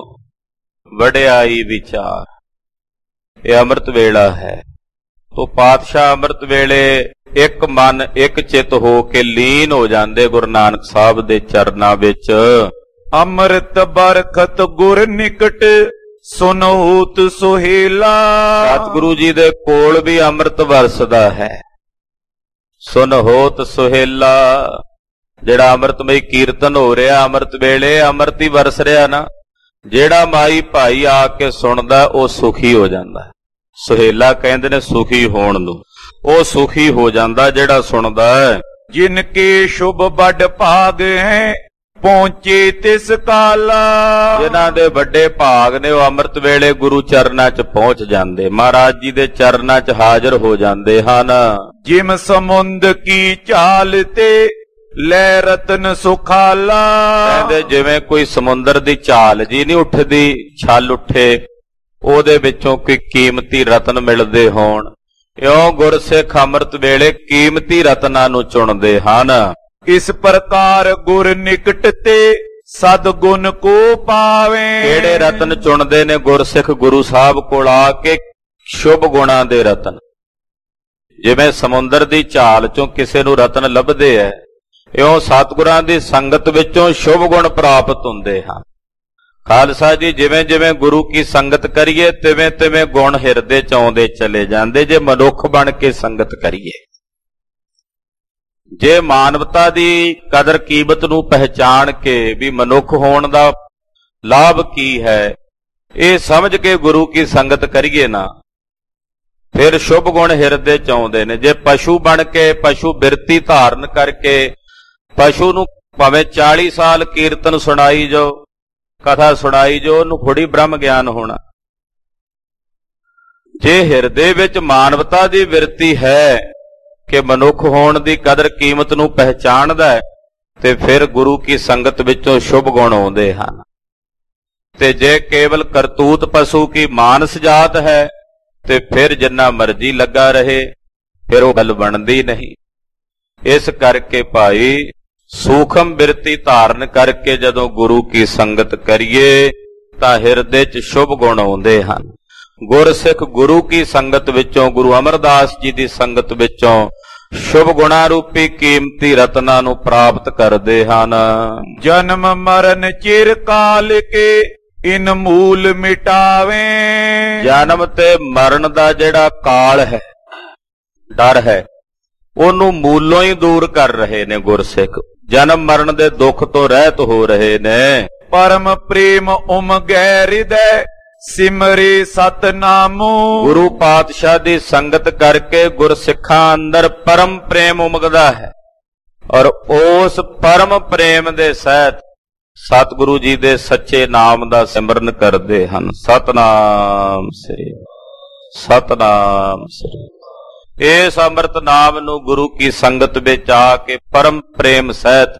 S1: ਵਡਿਆਈ ਵਿਚਾਰ, ਇਹ ਅੰਮ੍ਰਿਤ ਵੇਲਾ ਹੈ। ਤੋ ਪਾਤਸ਼ਾਹ ਅੰਮ੍ਰਿਤ ਵੇਲੇ ਇੱਕ ਮਨ ਇੱਕ ਚਿੱਤ ਹੋ ਕੇ ਲੀਨ ਹੋ ਜਾਂਦੇ ਗੁਰੂ ਨਾਨਕ ਸਾਹਿਬ ਦੇ ਚਰਨਾਂ ਵਿੱਚ।
S2: ਅੰਮ੍ਰਿਤ ਬਰਖਤ ਗੁਰ ਨਿਕਟ ਸੁਨਹੁਤ ਸੁਹੇਲਾ।
S1: ਸਤਿਗੁਰੂ ਜੀ ਦੇ ਕੋਲ ਵੀ ਅੰਮ੍ਰਿਤ ਵਰਸਦਾ ਹੈ। ਸੁਨਹੁਤ ਸੁਹੇਲਾ, ਜਿਹੜਾ ਅੰਮ੍ਰਿਤਮਈ ਕੀਰਤਨ ਹੋ ਰਿਹਾ ਅੰਮ੍ਰਿਤ ਵੇਲੇ, ਅੰਮ੍ਰਿਤ ਹੀ ਵਰਸ ਰਿਹਾ ਨਾ। ਜਿਹੜਾ ਮਾਈ ਭਾਈ ਆ ਕੇ ਸੁਣਦਾ ਉਹ ਸੁਖੀ ਹੋ ਜਾਂਦਾ। ਸੁਹੇਲਾ ਕਹਿੰਦੇ ਨੇ ਸੁਖੀ ਹੋਣ ਨੂੰ, ਉਹ ਸੁਖੀ ਹੋ ਜਾਂਦਾ ਜਿਹੜਾ ਸੁਣਦਾ ਹੈ।
S2: ਜਿਨ ਕੇ ਸ਼ੁਭ ਵੱਡ ਭਾਗ ਹੈ ਪਹੁੰਚੇ ਤਿਸ ਕਾਲਾ।
S1: ਜਿਨ੍ਹਾਂ ਦੇ ਵੱਡੇ ਭਾਗ ਨੇ ਉਹ ਅੰਮ੍ਰਿਤ ਵੇਲੇ ਗੁਰੂ ਚਰਨਾਂ 'ਚ ਪਹੁੰਚ ਜਾਂਦੇ, ਮਹਾਰਾਜ ਜੀ ਦੇ ਚਰਨਾਂ 'ਚ ਹਾਜ਼ਰ ਹੋ ਜਾਂਦੇ ਹਨ।
S2: ਜਿਮ ਸਮੁੰਦ ਕੀ ਚਾਲ ਤੇ ਲੈ ਰਤਨ ਸੁਖਾਲਾ।
S1: ਕਹਿੰਦੇ ਜਿਵੇਂ ਕੋਈ ਸਮੁੰਦਰ ਦੀ ਝਾਲ ਜੀ ਨਹੀਂ ਉੱਠਦੀ, ਛਲ ਉੱਠੇ, ਉਹਦੇ ਵਿੱਚੋਂ ਕੋਈ ਕੀਮਤੀ ਰਤਨ ਮਿਲਦੇ ਹੋਣ, ਇਉਂ ਗੁਰਸਿੱਖ ਅੰਮ੍ਰਿਤ ਵੇਲੇ ਕੀਮਤੀ ਰਤਨਾਂ ਨੂੰ ਚੁਣਦੇ ਹਨ।
S2: ਇਸ ਪ੍ਰਕਾਰ ਗੁਰ ਨਿਕਟ ਤੇ ਸਦਗੁਣ ਕੋ ਪਾਵੇ।
S1: ਕਿਹੜੇ ਰਤਨ ਚੁਣਦੇ ਨੇ ਗੁਰਸਿੱਖ ਗੁਰੂ ਸਾਹਿਬ ਕੋਲ ਆ ਕੇ? ਸ਼ੁਭ ਗੁਣਾਂ ਦੇ ਰਤਨ। ਜਿਵੇਂ ਸਮੁੰਦਰ ਦੀ ਝਾਲ ਚੋਂ ਕਿਸੇ ਨੂੰ ਰਤਨ ਲੱਭਦੇ ਐ, ਇਉਂ ਸਤਿਗੁਰਾਂ ਦੀ ਸੰਗਤ ਵਿੱਚੋਂ ਸ਼ੁਭ ਗੁਣ ਪ੍ਰਾਪਤ ਹੁੰਦੇ ਹਨ। ਖਾਲਸਾ ਜੀ, ਜਿਵੇਂ ਜਿਵੇਂ ਗੁਰੂ ਕੀ ਸੰਗਤ ਕਰੀਏ ਤਿਵੇਂ ਤਿਵੇਂ ਗੁਣ ਹਿਰਦੇ ਚ ਆਉਂਦੇ ਚਲੇ ਜਾਂਦੇ। ਜੇ ਮਨੁੱਖ ਬਣ ਕੇ ਸੰਗਤ ਕਰੀਏ, ਜੇ ਮਾਨਵਤਾ ਦੀ ਕਦਰ ਕੀਮਤ ਨੂੰ ਪਹਿਚਾਣ ਕੇ ਵੀ ਮਨੁੱਖ ਹੋਣ ਦਾ ਲਾਭ ਕੀ ਹੈ, ਇਹ ਸਮਝ ਕੇ ਗੁਰੂ ਕੀ ਸੰਗਤ ਕਰੀਏ ਨਾ, ਫਿਰ ਸ਼ੁਭ ਗੁਣ ਹਿਰਦੇ ਚ ਆਉਂਦੇ ਨੇ। ਜੇ ਪਸ਼ੂ ਬਣ ਕੇ, ਪਸ਼ੂ ਬਿਰਤੀ ਧਾਰਨ ਕਰਕੇ ਪਸ਼ੂ ਨੂੰ ਭਾਵੇਂ ਚਾਲੀ ਸਾਲ ਕੀਰਤਨ ਸੁਣਾਈ ਜਾਓ, ਕਥਾ ਸੁਣਾਈ ਜੋ, ਉਹਨੂੰ ਥੋੜੀ ਬ੍ਰਹਮ ਗਿਆਨ ਹੋਣਾ। ਜੇ ਹਿਰਦੇ ਵਿੱਚ ਮਾਨਵਤਾ ਦੀ ਬਿਰਤੀ ਹੈ ਕਿ ਮਨੁੱਖ ਹੋਣ ਦੀ ਕਦਰ ਕੀਮਤ ਨੂੰ ਪਹਿਚਾਣਦਾ ਹੈ, ਤੇ ਫਿਰ ਗੁਰੂ ਕੀ ਸੰਗਤ ਵਿੱਚੋਂ ਸ਼ੁਭ ਗੁਣ ਆਉਂਦੇ ਹਨ। ਤੇ ਜੇ ਕੇਵਲ ਕਰਤੂਤ ਪਸ਼ੂ ਕੀ ਮਾਨਸ ਜਾਤ ਹੈ, ਤੇ ਫਿਰ ਜਿੰਨਾ ਮਰਜ਼ੀ ਲੱਗਾ ਰਹੇ, ਫਿਰ ਉਹ ਗੱਲ ਬਣਦੀ ਨਹੀਂ। ਇਸ ਕਰਕੇ ਭਾਈ ਸੂਖਮ ਬਿਰਤੀ ਧਾਰਨ ਕਰਕੇ ਜਦੋਂ ਗੁਰੂ ਕੀ ਸੰਗਤ ਕਰੀਏ ਤਾਂ ਹਿਰਦੇ 'ਚ ਸ਼ੁਭ ਗੁਣ ਆਉਂਦੇ ਹਨ। ਗੁਰਸਿੱਖ ਗੁਰੂ ਕੀ ਸੰਗਤ ਵਿੱਚੋਂ, ਗੁਰੂ ਅਮਰਦਾਸ ਜੀ ਦੀ ਸੰਗਤ ਵਿੱਚੋਂ ਸ਼ੁਭ ਗੁਣਾਂ ਰੂਪੀ ਕੀਮਤੀ ਰਤਨਾਂ ਨੂੰ ਪ੍ਰਾਪਤ ਕਰਦੇ ਹਨ।
S2: ਜਨਮ ਮਰਨ ਚਿਰ ਕਾਲ ਕੇ ਇਨ ਮੂਲ ਮਿਟਾਵੇ।
S1: ਜਨਮ ਤੇ ਮਰਨ ਦਾ ਜਿਹੜਾ ਕਾਲ ਹੈ, ਡਰ ਹੈ, ਉਹਨੂੰ ਮੂਲੋਂ ਹੀ ਦੂਰ ਕਰ ਰਹੇ ਨੇ ਗੁਰਸਿੱਖ। ਜਨਮ ਮਰਨ ਦੇ ਦੁੱਖ ਤੋਂ ਰਹਿਤ ਹੋ ਰਹੇ ਨੇ।
S2: ਪਰਮ ਪ੍ਰੇਮ ਉਮਗੈ ਹਿਰਦੈ ਸਿਮਰੇ ਸਤਨਾਮੁ।
S1: ਗੁਰੂ ਪਾਤਸ਼ਾਹ ਦੀ ਸੰਗਤ ਕਰਕੇ ਗੁਰਸਿੱਖਾਂ ਅੰਦਰ ਪਰਮ ਪ੍ਰੇਮ ਉਮਗਦਾ ਹੈ, ਔਰ ਉਸ ਪਰਮ ਪ੍ਰੇਮ ਦੇ ਸਹਿਤ ਸਤਿਗੁਰੂ ਜੀ ਦੇ ਸੱਚੇ ਨਾਮ ਦਾ ਸਿਮਰਨ ਕਰਦੇ ਹਨ। ਸਤਨਾਮ ਸ੍ਰੀ ਸਤਨਾਮ ਸ੍ਰੀ। ਇਸ ਅੰਮ੍ਰਿਤ ਨਾਮ ਨੂੰ ਗੁਰੂ ਕੀ ਸੰਗਤ ਵਿੱਚ ਆ ਕੇ ਪਰਮ ਪ੍ਰੇਮ ਸਹਿਤ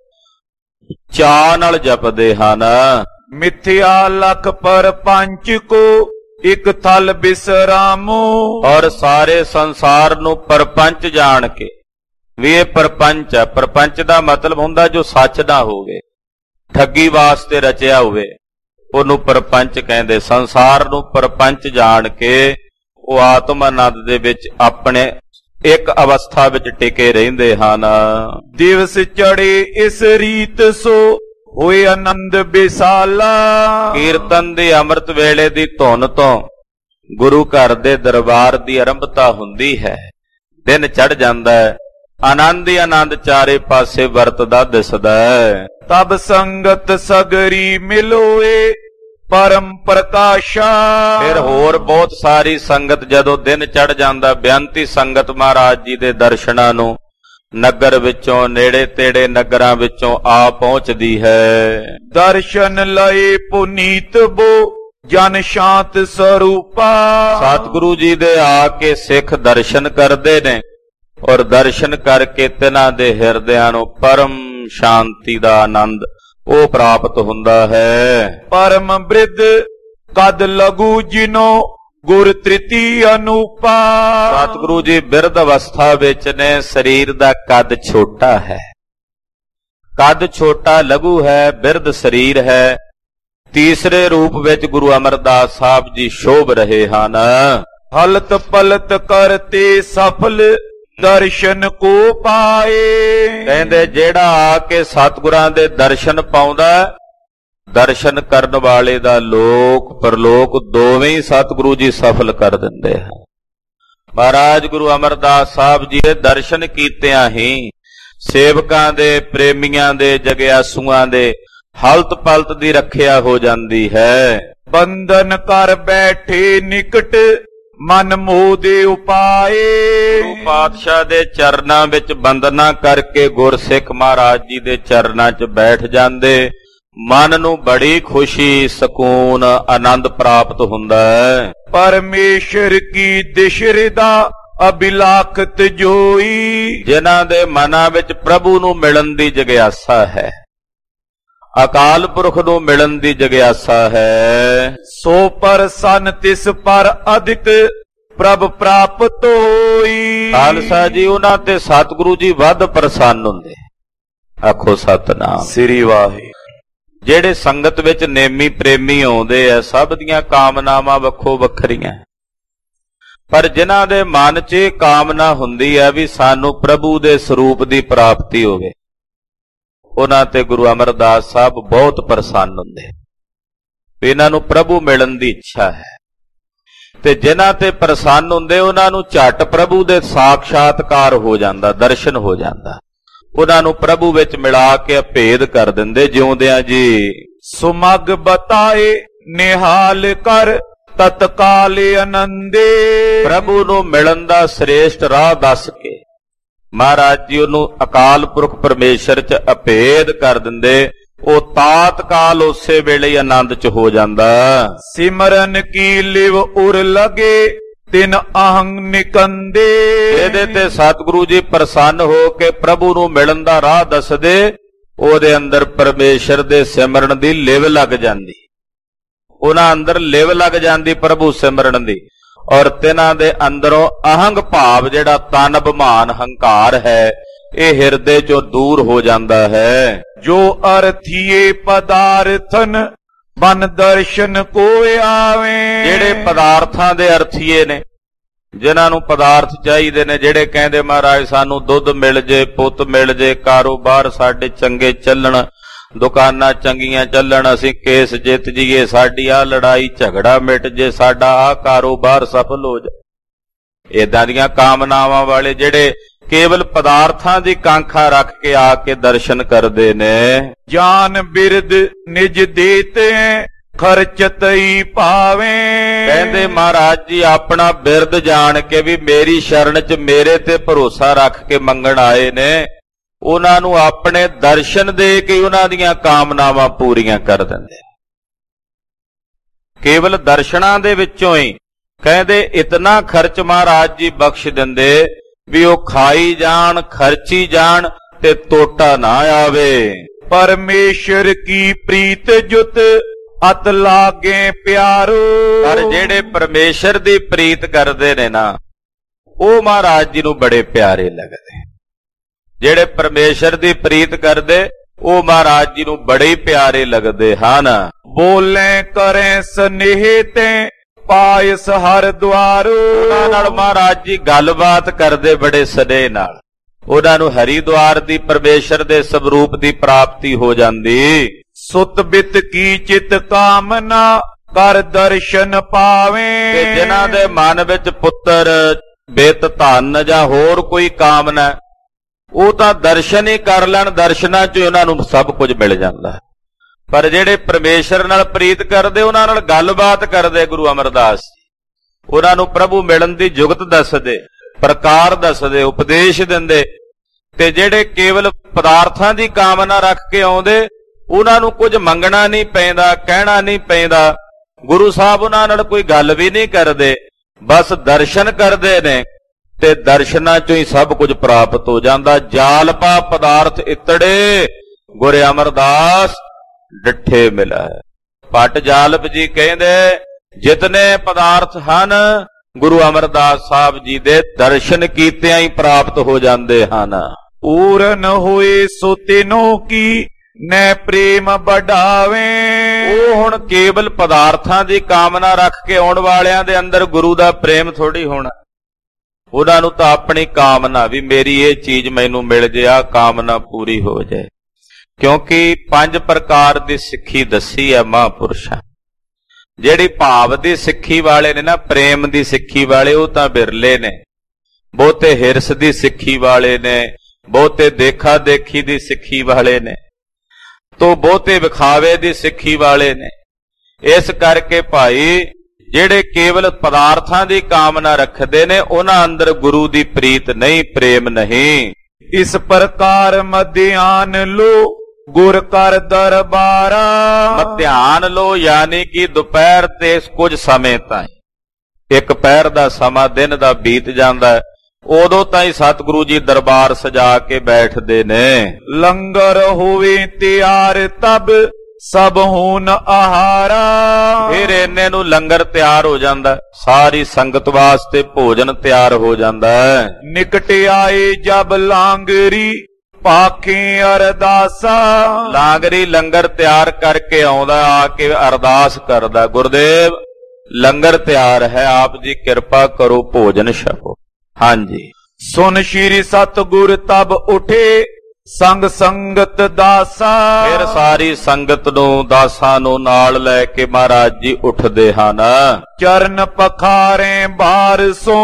S1: ਚਾਅ ਨਾਲ ਜਪਦੇ ਹਨ।
S2: ਮਿਥਿਆ ਲਖ ਪਰ ਪੰਚ ਕੋ ਇਕ ਥਲ ਬਿਸਰਾਮੋ।
S1: ਔਰ ਸਾਰੇ ਸੰਸਾਰ ਨੂੰ ਪਰਪੰਚ ਜਾਣ ਕੇ ਵੀ ਇਹ ਪਰਪੰਚ ਹੈ। ਪਰਪੰਚ ਦਾ ਮਤਲਬ ਹੁੰਦਾ ਜੋ ਸੱਚ ਨਾ ਹੋਵੇ, ਠੱਗੀ ਵਾਸਤੇ ਰਚਿਆ ਹੋਵੇ, ਉਹਨੂੰ ਪਰਪੰਚ ਕਹਿੰਦੇ। ਸੰਸਾਰ ਨੂੰ ਪਰਪੰਚ ਜਾਣ ਕੇ ਉਹ ਆਤਮ ਆਨੰਦ ਦੇ ਵਿੱਚ ਆਪਣੇ ਇੱਕ ਅਵਸਥਾ ਵਿੱਚ ਟਿਕੇ ਰਹਿੰਦੇ ਹਨ।
S2: ਦਿਵਸ ਚੜੇ ਇਸ ਰੀਤ ਸੋ ਹੋਏ ਆਨੰਦ ਬਿਸਾਲਾ।
S1: ਕੀਰਤਨ ਦੀ ਅੰਮ੍ਰਿਤ ਵੇਲੇ ਦੀ ਧੁਨ ਤੋਂ ਗੁਰੂ ਘਰ ਦੇ ਦਰਬਾਰ ਦੀ ਆਰੰਭਤਾ ਹੁੰਦੀ ਹੈ। ਦਿਨ ਚੜ ਜਾਂਦਾ ਹੈ, ਆਨੰਦ ਹੀ ਆਨੰਦ ਚਾਰੇ ਪਾਸੇ ਵਰਤਦਾ ਦਿਸਦਾ ਹੈ।
S2: ਤਬ ਸੰਗਤ ਸਗਰੀ ਮਿਲੋਏ ਪਰਮ ਪ੍ਰਕਾਸ਼ਾ।
S1: ਫਿਰ ਹੋਰ ਬਹੁਤ ਸਾਰੀ ਸੰਗਤ ਜਦੋਂ ਦਿਨ ਚੜ ਜਾਂਦਾ, ਬੇਅੰਤੀ ਸੰਗਤ ਮਹਾਰਾਜ ਜੀ ਦੇ ਦਰਸ਼ਨਾਂ ਨੂੰ ਨਗਰ ਵਿੱਚੋਂ, ਨੇੜੇ ਤੇੜੇ ਨਗਰਾਂ ਵਿੱਚੋਂ ਆ ਪਹੁੰਚਦੀ ਹੈ।
S2: ਦਰਸ਼ਨ ਲਏ ਪੁਨੀਤ ਬੋ ਜਨ ਸ਼ਾਂਤ ਸਰੂਪਾ।
S1: ਸਤਿਗੁਰੂ ਜੀ ਦੇ ਆ ਕੇ ਸਿੱਖ ਦਰਸ਼ਨ ਕਰਦੇ ਨੇ ਔਰ ਦਰਸ਼ਨ ਕਰਕੇ ਤਿਨਾਂ ਦੇ ਹਿਰਦਿਆਂ ਨੂੰ ਪਰਮ ਸ਼ਾਂਤੀ ਦਾ ਆਨੰਦ ਉਹ ਪ੍ਰਾਪਤ ਹੁੰਦਾ ਹੈ।
S2: ਪਰਮ ਬ੍ਰਿਧ ਕਦ ਲਗੂ ਜਿਨੋ ਗੁਰ ਤ੍ਰਿਤੀ ਅਨੂਪਾ।
S1: ਸਤਿਗੁਰੂ ਜੀ ਬਿਰਧ ਅਵਸਥਾ ਵਿੱਚ ਨੇ, ਸਰੀਰ ਦਾ ਕੱਦ ਛੋਟਾ ਹੈ, ਕੱਦ ਛੋਟਾ ਲਘੂ ਹੈ, ਬਿਰਧ ਸਰੀਰ ਹੈ। ਤੀਸਰੇ ਰੂਪ ਵਿੱਚ ਗੁਰੂ ਅਮਰਦਾਸ ਸਾਹਿਬ ਜੀ ਸ਼ੋਭ ਰਹੇ ਹਨ।
S2: ਹਲਤ ਪਲਤ ਕਰਤੇ ਸਫਲ ਦਰਸ਼ਨ ਕੋ ਪਾਏ।
S1: ਕਹਿੰਦੇ ਜਿਹੜਾ ਆ ਕੇ ਸਤਿਗੁਰਾਂ ਦੇ ਦਰਸ਼ਨ ਪਾਉਂਦਾ, ਦਰਸ਼ਨ ਕਰਨ ਵਾਲੇ ਦਾ ਲੋਕ ਪਰਲੋਕ ਦੋਵੇਂ ਹੀ ਸਤਿਗੁਰੂ ਜੀ ਸਫਲ ਕਰ ਦਿੰਦੇ ਹਨ। ਮਹਾਰਾਜ ਗੁਰੂ ਅਮਰਦਾਸ ਸਾਹਿਬ ਜੀ ਦੇ ਦਰਸ਼ਨ ਕੀਤਿਆਂ ਹੀ ਸੇਵਕਾਂ ਦੇ, ਪ੍ਰੇਮੀਆਂ ਦੇ, ਜਗਿਆਸੂਆਂ ਦੇ ਹਲਤ ਪਲਤ ਦੀ ਰੱਖਿਆ ਹੋ ਜਾਂਦੀ ਹੈ।
S2: ਬੰਧਨ ਕਰ ਬੈਠੇ ਨਿਕਟ ਮਨ ਮੋਹ ਦੇ ਉਪਾਏ।
S1: ਗੁਰੂ ਪਾਤਸ਼ਾਹ ਦੇ ਚਰਨਾਂ ਵਿੱਚ ਬੰਦਨਾ ਕਰਕੇ ਗੁਰਸਿੱਖ ਮਹਾਰਾਜ ਜੀ ਦੇ ਚਰਨਾਂ 'ਚ ਬੈਠ ਜਾਂਦੇ। ਮਨ ਨੂੰ ਬੜੀ ਖੁਸ਼ੀ, ਸਕੂਨ, ਆਨੰਦ ਪ੍ਰਾਪਤ ਹੁੰਦਾ ਹੈ।
S2: ਪਰਮੇਸ਼ਰ ਕੀ ਦਿਸ਼ਰਿਦਾ ਅਭਿਲਾਖਤ ਜੋਈ।
S1: ਜਿਨ੍ਹਾਂ ਦੇ ਮਨਾਂ ਵਿੱਚ ਪ੍ਰਭੂ ਨੂੰ ਮਿਲਣ ਦੀ ਜਗਿਆਸਾ ਹੈ, ਅਕਾਲ ਪੁਰਖ ਨੂੰ ਮਿਲਣ ਦੀ ਜਗਿਆਸਾ ਹੈ,
S2: ਸੋ ਪ੍ਰਸੰਨ ਤਿਸ ਪਰ ਅਧਿਕ ਪ੍ਰਭ ਪ੍ਰਾਪਤ ਹੋਈ।
S1: ਖਾਲਸਾ ਜੀ ਉਹਨਾਂ ਤੇ ਸਤਿਗੁਰੂ ਜੀ ਵੱਧ ਪ੍ਰਸੰਨ ਹੁੰਦੇ। ਆਖੋ ਸਤਿਨਾਮ
S2: ਸ੍ਰੀ ਵਾਹਿਗੁਰੂ।
S1: ਜਿਹੜੇ ਸੰਗਤ ਵਿੱਚ ਨੇਮੀ ਪ੍ਰੇਮੀ ਆਉਂਦੇ ਆ, ਸਭ ਦੀਆਂ ਕਾਮਨਾਵਾਂ ਵੱਖੋ ਵੱਖਰੀਆਂ, ਪਰ ਜਿਨ੍ਹਾਂ ਦੇ ਮਨ 'ਚ ਇਹ ਕਾਮਨਾ ਹੁੰਦੀ ਹੈ ਵੀ ਸਾਨੂੰ ਪ੍ਰਭੂ ਦੇ ਸਰੂਪ ਦੀ ਪ੍ਰਾਪਤੀ ਹੋਵੇ, ਉਹਨਾਂ ਤੇ ਗੁਰੂ ਅਮਰਦਾਸ ਸਾਹਿਬ ਬਹੁਤ ਪ੍ਰਸੰਨ ਹੁੰਦੇ। ਇਹਨਾਂ ਨੂੰ ਪ੍ਰਭੂ ਮਿਲਣ ਦੀ ਇੱਛਾ ਹੈ ਤੇ ਜਿਨ੍ਹਾਂ ਤੇ ਪ੍ਰਸੰਨ ਹੁੰਦੇ ਉਹਨਾਂ ਨੂੰ ਝਟ ਪ੍ਰਭੂ ਦੇ ਸਾਖਸ਼ਾਤਕਾਰ ਹੋ ਜਾਂਦਾ, ਦਰਸ਼ਨ ਹੋ ਜਾਂਦਾ। ਉਹਨਾਂ ਨੂੰ ਪ੍ਰਭੂ ਵਿੱਚ ਮਿਲਾ ਕੇ ਅਭੇਦ ਕਰ ਦਿੰਦੇ ਜਿਉਂਦਿਆਂ ਜੀ।
S2: ਸੁਮਗ ਬਤਾਏ ਨਿਹਾਲ ਕਰ ਤਤਕਾਲ ਆਨੰਦੇ।
S1: ਪ੍ਰਭੂ ਨੂੰ ਮਿਲਣ ਦਾ ਸ੍ਰੇਸ਼ਟ ਰਾਹ ਦੱਸ ਕੇ ਮਹਾਰਾਜ ਜੀ ਉਹਨੂੰ ਅਕਾਲ ਪੁਰਖ ਪਰਮੇਸ਼ਰ 'ਚ ਅਭੇਦ ਕਰ ਦਿੰਦੇ। ਉਹ ਤਾਤਕਾਲ ਉਸੇ ਵੇਲੇ ਹੀ ਆਨੰਦ 'ਚ ਹੋ ਜਾਂਦਾ।
S2: ਸਿਮਰਨ ਕੀ ਲਿਵ ਉਰ ਲਗੇ ਤਿਨ ਅਹੰਗ ਨਿਕੰਦੇ।
S1: ਇਹਦੇ ਤੇ ਸਤਿਗੁਰੂ ਜੀ ਪ੍ਰਸੰਨ ਹੋ ਕੇ ਪ੍ਰਭੂ ਨੂੰ ਮਿਲਣ ਦਾ ਰਾਹ ਦੱਸਦੇ। ਉਹਦੇ ਅੰਦਰ ਪਰਮੇਸ਼ਰ ਦੇ ਸਿਮਰਨ ਦੀ ਲਿਵ ਲੱਗ ਜਾਂਦੀ, ਉਹਨਾਂ ਅੰਦਰ ਲਿਵ ਲੱਗ ਜਾਂਦੀ ਪ੍ਰਭੂ ਸਿਮਰਨ ਦੀ। ਔਰ ਤਿਨਾਂ ਦੇ ਅੰਦਰੋਂ ਅਹੰਗ ਭਾਵ, ਜਿਹੜਾ ਤਨ ਅਭਿਮਾਨ ਹੰਕਾਰ ਹੈ, ਇਹ ਹਿਰਦੇ 'ਚੋਂ ਦੂਰ ਹੋ ਜਾਂਦਾ ਹੈ।
S2: ਜੋ ਅਰਥੀਏ ਪਦਾਰਥਨ ਬਨ ਦਰਸ਼ਨ ਕੋ ਆਵੇ। ਜਿਹੜੇ
S1: ਪਦਾਰਥਾਂ ਦੇ ਅਰਥੀਏ ਨੇ, ਜਿਨ੍ਹਾਂ ਨੂੰ ਪਦਾਰਥ ਚਾਹੀਦੇ ਨੇ, ਜਿਹੜੇ ਕਹਿੰਦੇ ਮਹਾਰਾਜ ਸਾਨੂੰ ਦੁੱਧ ਮਿਲ ਜੇ, ਪੁੱਤ ਮਿਲ ਜੇ, ਕਾਰੋਬਾਰ ਸਾਡੇ ਚੰਗੇ ਚੱਲਣ, ਦੁਕਾਨਾਂ ਚੰਗੀਆਂ ਚੱਲਣ, ਅਸੀਂ ਕੇਸ ਜਿੱਤ ਜੀਏ, ਸਾਡੀ ਆਹ ਲੜਾਈ ਝਗੜਾ ਮਿਟ ਜੇ, ਸਾਡਾ ਆਹ ਕਾਰੋਬਾਰ ਸਫਲ ਹੋ ਜਾਏ। ਏਦਾਂ ਦੀਆਂ ਕਾਮਨਾਵਾਂ ਵਾਲੇ ਜਿਹੜੇ ਕੇਵਲ ਪਦਾਰਥਾਂ ਦੀ ਕਾਂਖਾ ਰੱਖ ਕੇ ਆ ਕੇ ਦਰਸ਼ਨ ਕਰਦੇ ਨੇ।
S2: ਜਾਨ ਬਿਰਦ ਨਿਜ ਦੇਤੇ ਖਰਚਤਈ ਪਾਵੇ।
S1: ਕਹਿੰਦੇ ਮਹਾਰਾਜ ਜੀ ਆਪਣਾ ਬਿਰਦ ਜਾਣ ਕੇ ਵੀ ਮੇਰੀ ਸ਼ਰਨ 'ਚ ਮੇਰੇ ਤੇ ਭਰੋਸਾ ਰੱਖ ਕੇ ਮੰਗਣ ਆਏ ਨੇ, ਉਹਨਾਂ ਨੂੰ ਆਪਣੇ ਦਰਸ਼ਨ ਦੇ ਕੇ ਉਹਨਾਂ ਦੀਆਂ ਕਾਮਨਾਵਾਂ ਪੂਰੀਆਂ ਕਰ ਦਿੰਦੇ। ਕੇਵਲ ਦਰਸ਼ਨਾਂ ਦੇ ਵਿੱਚੋਂ ਹੀ ਕਹਿੰਦੇ ਇਤਨਾ ਖਰਚ ਮਹਾਰਾਜ ਜੀ ਬਖਸ਼ ਦਿੰਦੇ ਵੀ ਉਹ ਖਾਈ ਜਾਣ, ਖਰਚੀ ਜਾਣ ਤੇ ਟੋਟਾ ਨਾ ਆਵੇ।
S2: ਪਰਮੇਸ਼ਰ ਕੀ ਪ੍ਰੀਤ ਜੁਤ ਅਤ ਲਾਗੇ ਪਿਆਰੋ।
S1: ਪਰ ਜਿਹੜੇ ਪਰਮੇਸ਼ਰ ਦੀ ਪ੍ਰੀਤ ਕਰਦੇ ਨੇ ਨਾ, ਉਹ ਮਹਾਰਾਜ ਜੀ ਨੂੰ ਬੜੇ ਪਿਆਰੇ ਲੱਗਦੇ। ਜਿਹੜੇ ਪਰਮੇਸ਼ਰ ਦੀ ਪ੍ਰੀਤ ਕਰਦੇ, ਉਹ ਮਹਾਰਾਜ ਜੀ ਨੂੰ ਬੜੇ ਹੀ ਪਿਆਰੇ ਲੱਗਦੇ ਹਨ।
S2: ਬੋਲੇ ਕਰੇ ਸਨੇਹ ਤੇ ਪਾਇਸ ਹਰ ਦੁਆਰੋ।
S1: ਉਹਨਾਂ ਨਾਲ ਮਹਾਰਾਜ ਜੀ ਗੱਲਬਾਤ ਕਰਦੇ ਬੜੇ ਸਨੇਹ ਨਾਲ। ਉਹਨਾਂ ਨੂੰ ਹਰਿਦੁਆਰ ਦੀ ਪਰਮੇਸ਼ਰ ਦੇ ਸਵਰੂਪ ਦੀ ਪ੍ਰਾਪਤੀ ਹੋ ਜਾਂਦੀ।
S2: ਸੁਤ ਬਿਤ ਕੀ ਚਿਤ ਕਾਮਨਾ ਕਰ ਦਰਸ਼ਨ ਪਾਵੇ।
S1: ਤੇ ਜਿਨ੍ਹਾਂ ਦੇ ਮਨ ਵਿੱਚ ਪੁੱਤਰ, ਬਿਤ, ਧਨ ਜਾਂ ਹੋਰ ਕੋਈ ਕਾਮਨਾ, ਉਹ ਤਾਂ ਦਰਸ਼ਨ ਹੀ ਕਰ ਲੈਣ, ਦਰਸ਼ਨਾਂ 'ਚ ਉਹਨਾਂ ਨੂੰ ਸਭ ਕੁਝ ਮਿਲ ਜਾਂਦਾ। ਪਰ ਜਿਹੜੇ ਪਰਮੇਸ਼ਰ ਨਾਲ ਪ੍ਰੀਤ ਕਰਦੇ, ਉਹਨਾਂ ਨਾਲ ਗੱਲਬਾਤ ਕਰਦੇ ਗੁਰੂ ਅਮਰਦਾਸ ਜੀ, ਉਹਨਾਂ ਨੂੰ ਪ੍ਰਭੂ ਮਿਲਣ ਦੀ ਜੁਗਤ ਦੱਸਦੇ, ਪ੍ਰਕਾਰ ਦੱਸਦੇ, ਉਪਦੇਸ਼ ਦਿੰਦੇ। ਤੇ ਜਿਹੜੇ ਕੇਵਲ ਪਦਾਰਥਾਂ ਦੀ ਕਾਮਨਾ ਰੱਖ ਕੇ ਆਉਂਦੇ, ਉਹਨਾਂ ਨੂੰ ਕੁਝ ਮੰਗਣਾ ਨਹੀਂ ਪੈਂਦਾ, ਕਹਿਣਾ ਨਹੀਂ ਪੈਂਦਾ। ਗੁਰੂ ਸਾਹਿਬ ਉਹਨਾਂ ਨਾਲ ਕੋਈ ਗੱਲ ਵੀ ਨਹੀਂ ਕਰਦੇ, ਬਸ ਦਰਸ਼ਨ ਕਰਦੇ ਨੇ ਤੇ ਦਰਸ਼ਨਾਂ ਚੋਂ ਹੀ ਸਭ ਕੁਝ ਪ੍ਰਾਪਤ ਹੋ ਜਾਂਦਾ। ਜਾਲ ਪਾ ਪਦਾਰਥ ਇਤੜੇ ਗੁਰ ਅਮਰਦਾਸ ਡਿੱਠੇ ਮਿਲਾ ਹੈ। ਭੱਟ ਜਾਲਪ ਜੀ ਕਹਿੰਦੇ ਜਿਤਨੇ ਪਦਾਰਥ ਹਨ, ਗੁਰੂ ਅਮਰਦਾਸ ਸਾਹਿਬ ਜੀ ਦੇ ਦਰਸ਼ਨ ਕੀਤਿਆਂ ਹੀ ਪ੍ਰਾਪਤ ਹੋ ਜਾਂਦੇ ਹਨ।
S2: ਪੂਰਨ ਹੋਏ ਸੋ ਤਿਨੋ ਕੀ ਨੈ ਪ੍ਰੇਮ ਵਡਾਵੇ।
S1: ਉਹ ਹੁਣ ਕੇਵਲ ਪਦਾਰਥਾਂ ਦੀ ਕਾਮਨਾ ਰੱਖ ਕੇ ਆਉਣ ਵਾਲਿਆਂ ਦੇ ਅੰਦਰ ਗੁਰੂ ਦਾ ਪ੍ਰੇਮ ਥੋੜੀ ਹੋਣਾ। ਉਹਨਾਂ ਨੂੰ ਤਾਂ ਆਪਣੀ ਕਾਮਨਾ ਵੀ ਮੇਰੀ ਇਹ ਚੀਜ਼ ਮੈਨੂੰ ਮਿਲ ਜੇ, ਆ ਕਾਮਨਾ ਪੂਰੀ ਹੋ ਜਾਏ। ਕਿਉਂਕਿ ਪੰਜ ਪ੍ਰਕਾਰ ਦੀ ਸਿੱਖੀ ਦੱਸੀ ਹੈ ਮਹਾਂਪੁਰਸ਼ਾਂ। ਜਿਹੜੀ ਭਾਵ ਦੀ ਸਿੱਖੀ ਵਾਲੇ ਨੇ ਨਾ, ਪ੍ਰੇਮ ਦੀ ਸਿੱਖੀ ਵਾਲੇ, ਉਹ ਤਾਂ ਬਿਰਲੇ ਨੇ। ਬਹੁਤੇ ਹਿਰਸ ਦੀ ਸਿੱਖੀ ਵਾਲੇ ਨੇ, ਬਹੁਤੇ ਦੇਖਾ ਦੇਖੀ ਦੀ ਸਿੱਖੀ ਵਾਲੇ ਨੇ, ਤੋਂ ਬਹੁਤੇ ਵਿਖਾਵੇ ਦੀ ਸਿੱਖੀ ਵਾਲੇ ਨੇ। ਇਸ ਕਰਕੇ ਭਾਈ ਜਿਹੜੇ ਕੇਵਲ ਪਦਾਰਥਾਂ ਦੀ ਕਾਮਨਾ ਰੱਖਦੇ ਨੇ, ਉਹਨਾਂ ਅੰਦਰ ਗੁਰੂ ਦੀ ਪ੍ਰੀਤ ਨਹੀਂ, ਪ੍ਰੇਮ ਨਹੀਂ।
S2: ਇਸ ਪ੍ਰਕਾਰ ਮਧਿਆਨ ਲੋ ਗੁਰ ਕਰ ਦਰਬਾਰਾ।
S1: ਮਧਿਆਨ ਲੋ ਯਾਨੀ ਕਿ ਦੁਪਹਿਰ ਤੇ ਕੁਝ ਸਮੇਂ ਤਾਈਂ, ਇੱਕ ਪਹਿਰ ਦਾ ਸਮਾਂ ਦਿਨ ਦਾ ਬੀਤ ਜਾਂਦਾ, ਉਦੋਂ ਤਾਈਂ ਸਤਿਗੁਰੂ ਜੀ ਦਰਬਾਰ ਸਜਾ ਕੇ ਬੈਠਦੇ ਨੇ।
S2: ਲੰਗਰ ਹੋਵੇ ਤਿਆਰ ਤਬ ਸਭ ਹੋਨ ਆਹਾਰਾ।
S1: ਫਿਰ ਇੰਨੇ ਨੂੰ ਲੰਗਰ ਤਿਆਰ ਹੋ ਜਾਂਦਾ, ਸਾਰੀ ਸੰਗਤ ਵਾਸਤੇ ਭੋਜਨ ਤਿਆਰ ਹੋ ਜਾਂਦਾ।
S2: ਨਿਕਟ ਆਏ ਜਬ ਲਾਂਗਰੀ ਪਾਖੇ ਅਰਦਾਸਾ।
S1: ਲਾਂਗਰੀ ਲੰਗਰ ਤਿਆਰ ਕਰਕੇ ਆਉਂਦਾ, ਆ ਕੇ ਅਰਦਾਸ ਕਰਦਾ, ਗੁਰਦੇਵ ਲੰਗਰ ਤਿਆਰ ਹੈ, ਆਪ ਜੀ ਕਿਰਪਾ ਕਰੋ, ਭੋਜਨ ਛਕੋ। ਹਾਂਜੀ।
S2: ਸੁਨ ਸ਼੍ਰੀ ਸਤਿਗੁਰ ਤਬ ਉਠੇ ਸੰਗ ਸੰਗਤ ਦਾਸਾ।
S1: ਫਿਰ ਸਾਰੀ ਸੰਗਤ ਨੂੰ, ਦਾਸਾਂ ਨੂੰ ਨਾਲ ਲੈ ਕੇ ਮਹਾਰਾਜ ਜੀ ਉੱਠਦੇ ਹਨ।
S2: ਚਰਨ ਪਖਾਰੇ ਬਾਰਸੋਂ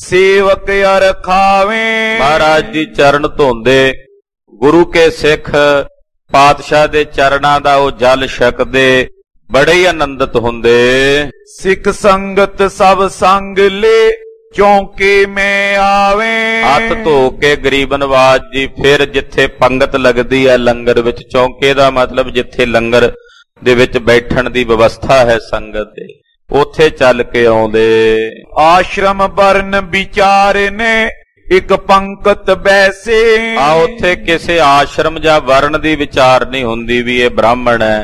S2: ਸੇਵਕ ਅਰ ਖਾਵੇ।
S1: ਮਹਾਰਾਜ ਜੀ ਚਰਨ ਧੋਂਦੇ, ਗੁਰੂ ਕੇ ਸਿੱਖ ਪਾਤਸ਼ਾਹ ਦੇ ਚਰਨਾਂ ਦਾ ਉਹ ਜਲ ਛਕਦੇ, ਬੜੇ ਹੀ ਆਨੰਦਿਤ ਹੁੰਦੇ।
S2: ਸਿੱਖ ਸੰਗਤ ਸਭ ਸੰਗ ਲੈ ਚੌਂਕੇ ਮੈਂ ਆਵੇ।
S1: ਹੱਥ ਧੋ ਕੇ ਗਰੀਬ ਨਵਾਜ ਜੀ ਫਿਰ ਜਿੱਥੇ ਪੰਗਤ ਲੱਗਦੀ ਹੈ ਲੰਗਰ ਵਿੱਚ, ਚੌਂਕੇ ਦਾ ਮਤਲਬ ਜਿੱਥੇ ਲੰਗਰ ਦੇ ਵਿੱਚ ਬੈਠਣ ਦੀ ਵਿਵਸਥਾ ਹੈ ਸੰਗਤ ਦੇ, ਉੱਥੇ ਚੱਲ ਕੇ ਆਉਂਦੇ।
S2: ਆਸ਼ਰਮ ਵਰਨ ਵਿਚਾਰ ਨੇ ਇੱਕ ਪੰਕਤ ਬੈਸੇ।
S1: ਆ ਉੱਥੇ ਕਿਸੇ ਆਸ਼ਰਮ ਜਾਂ ਵਰਨ ਦੀ ਵਿਚਾਰ ਨਹੀਂ ਹੁੰਦੀ ਵੀ ਇਹ ਬ੍ਰਾਹਮਣ ਹੈ,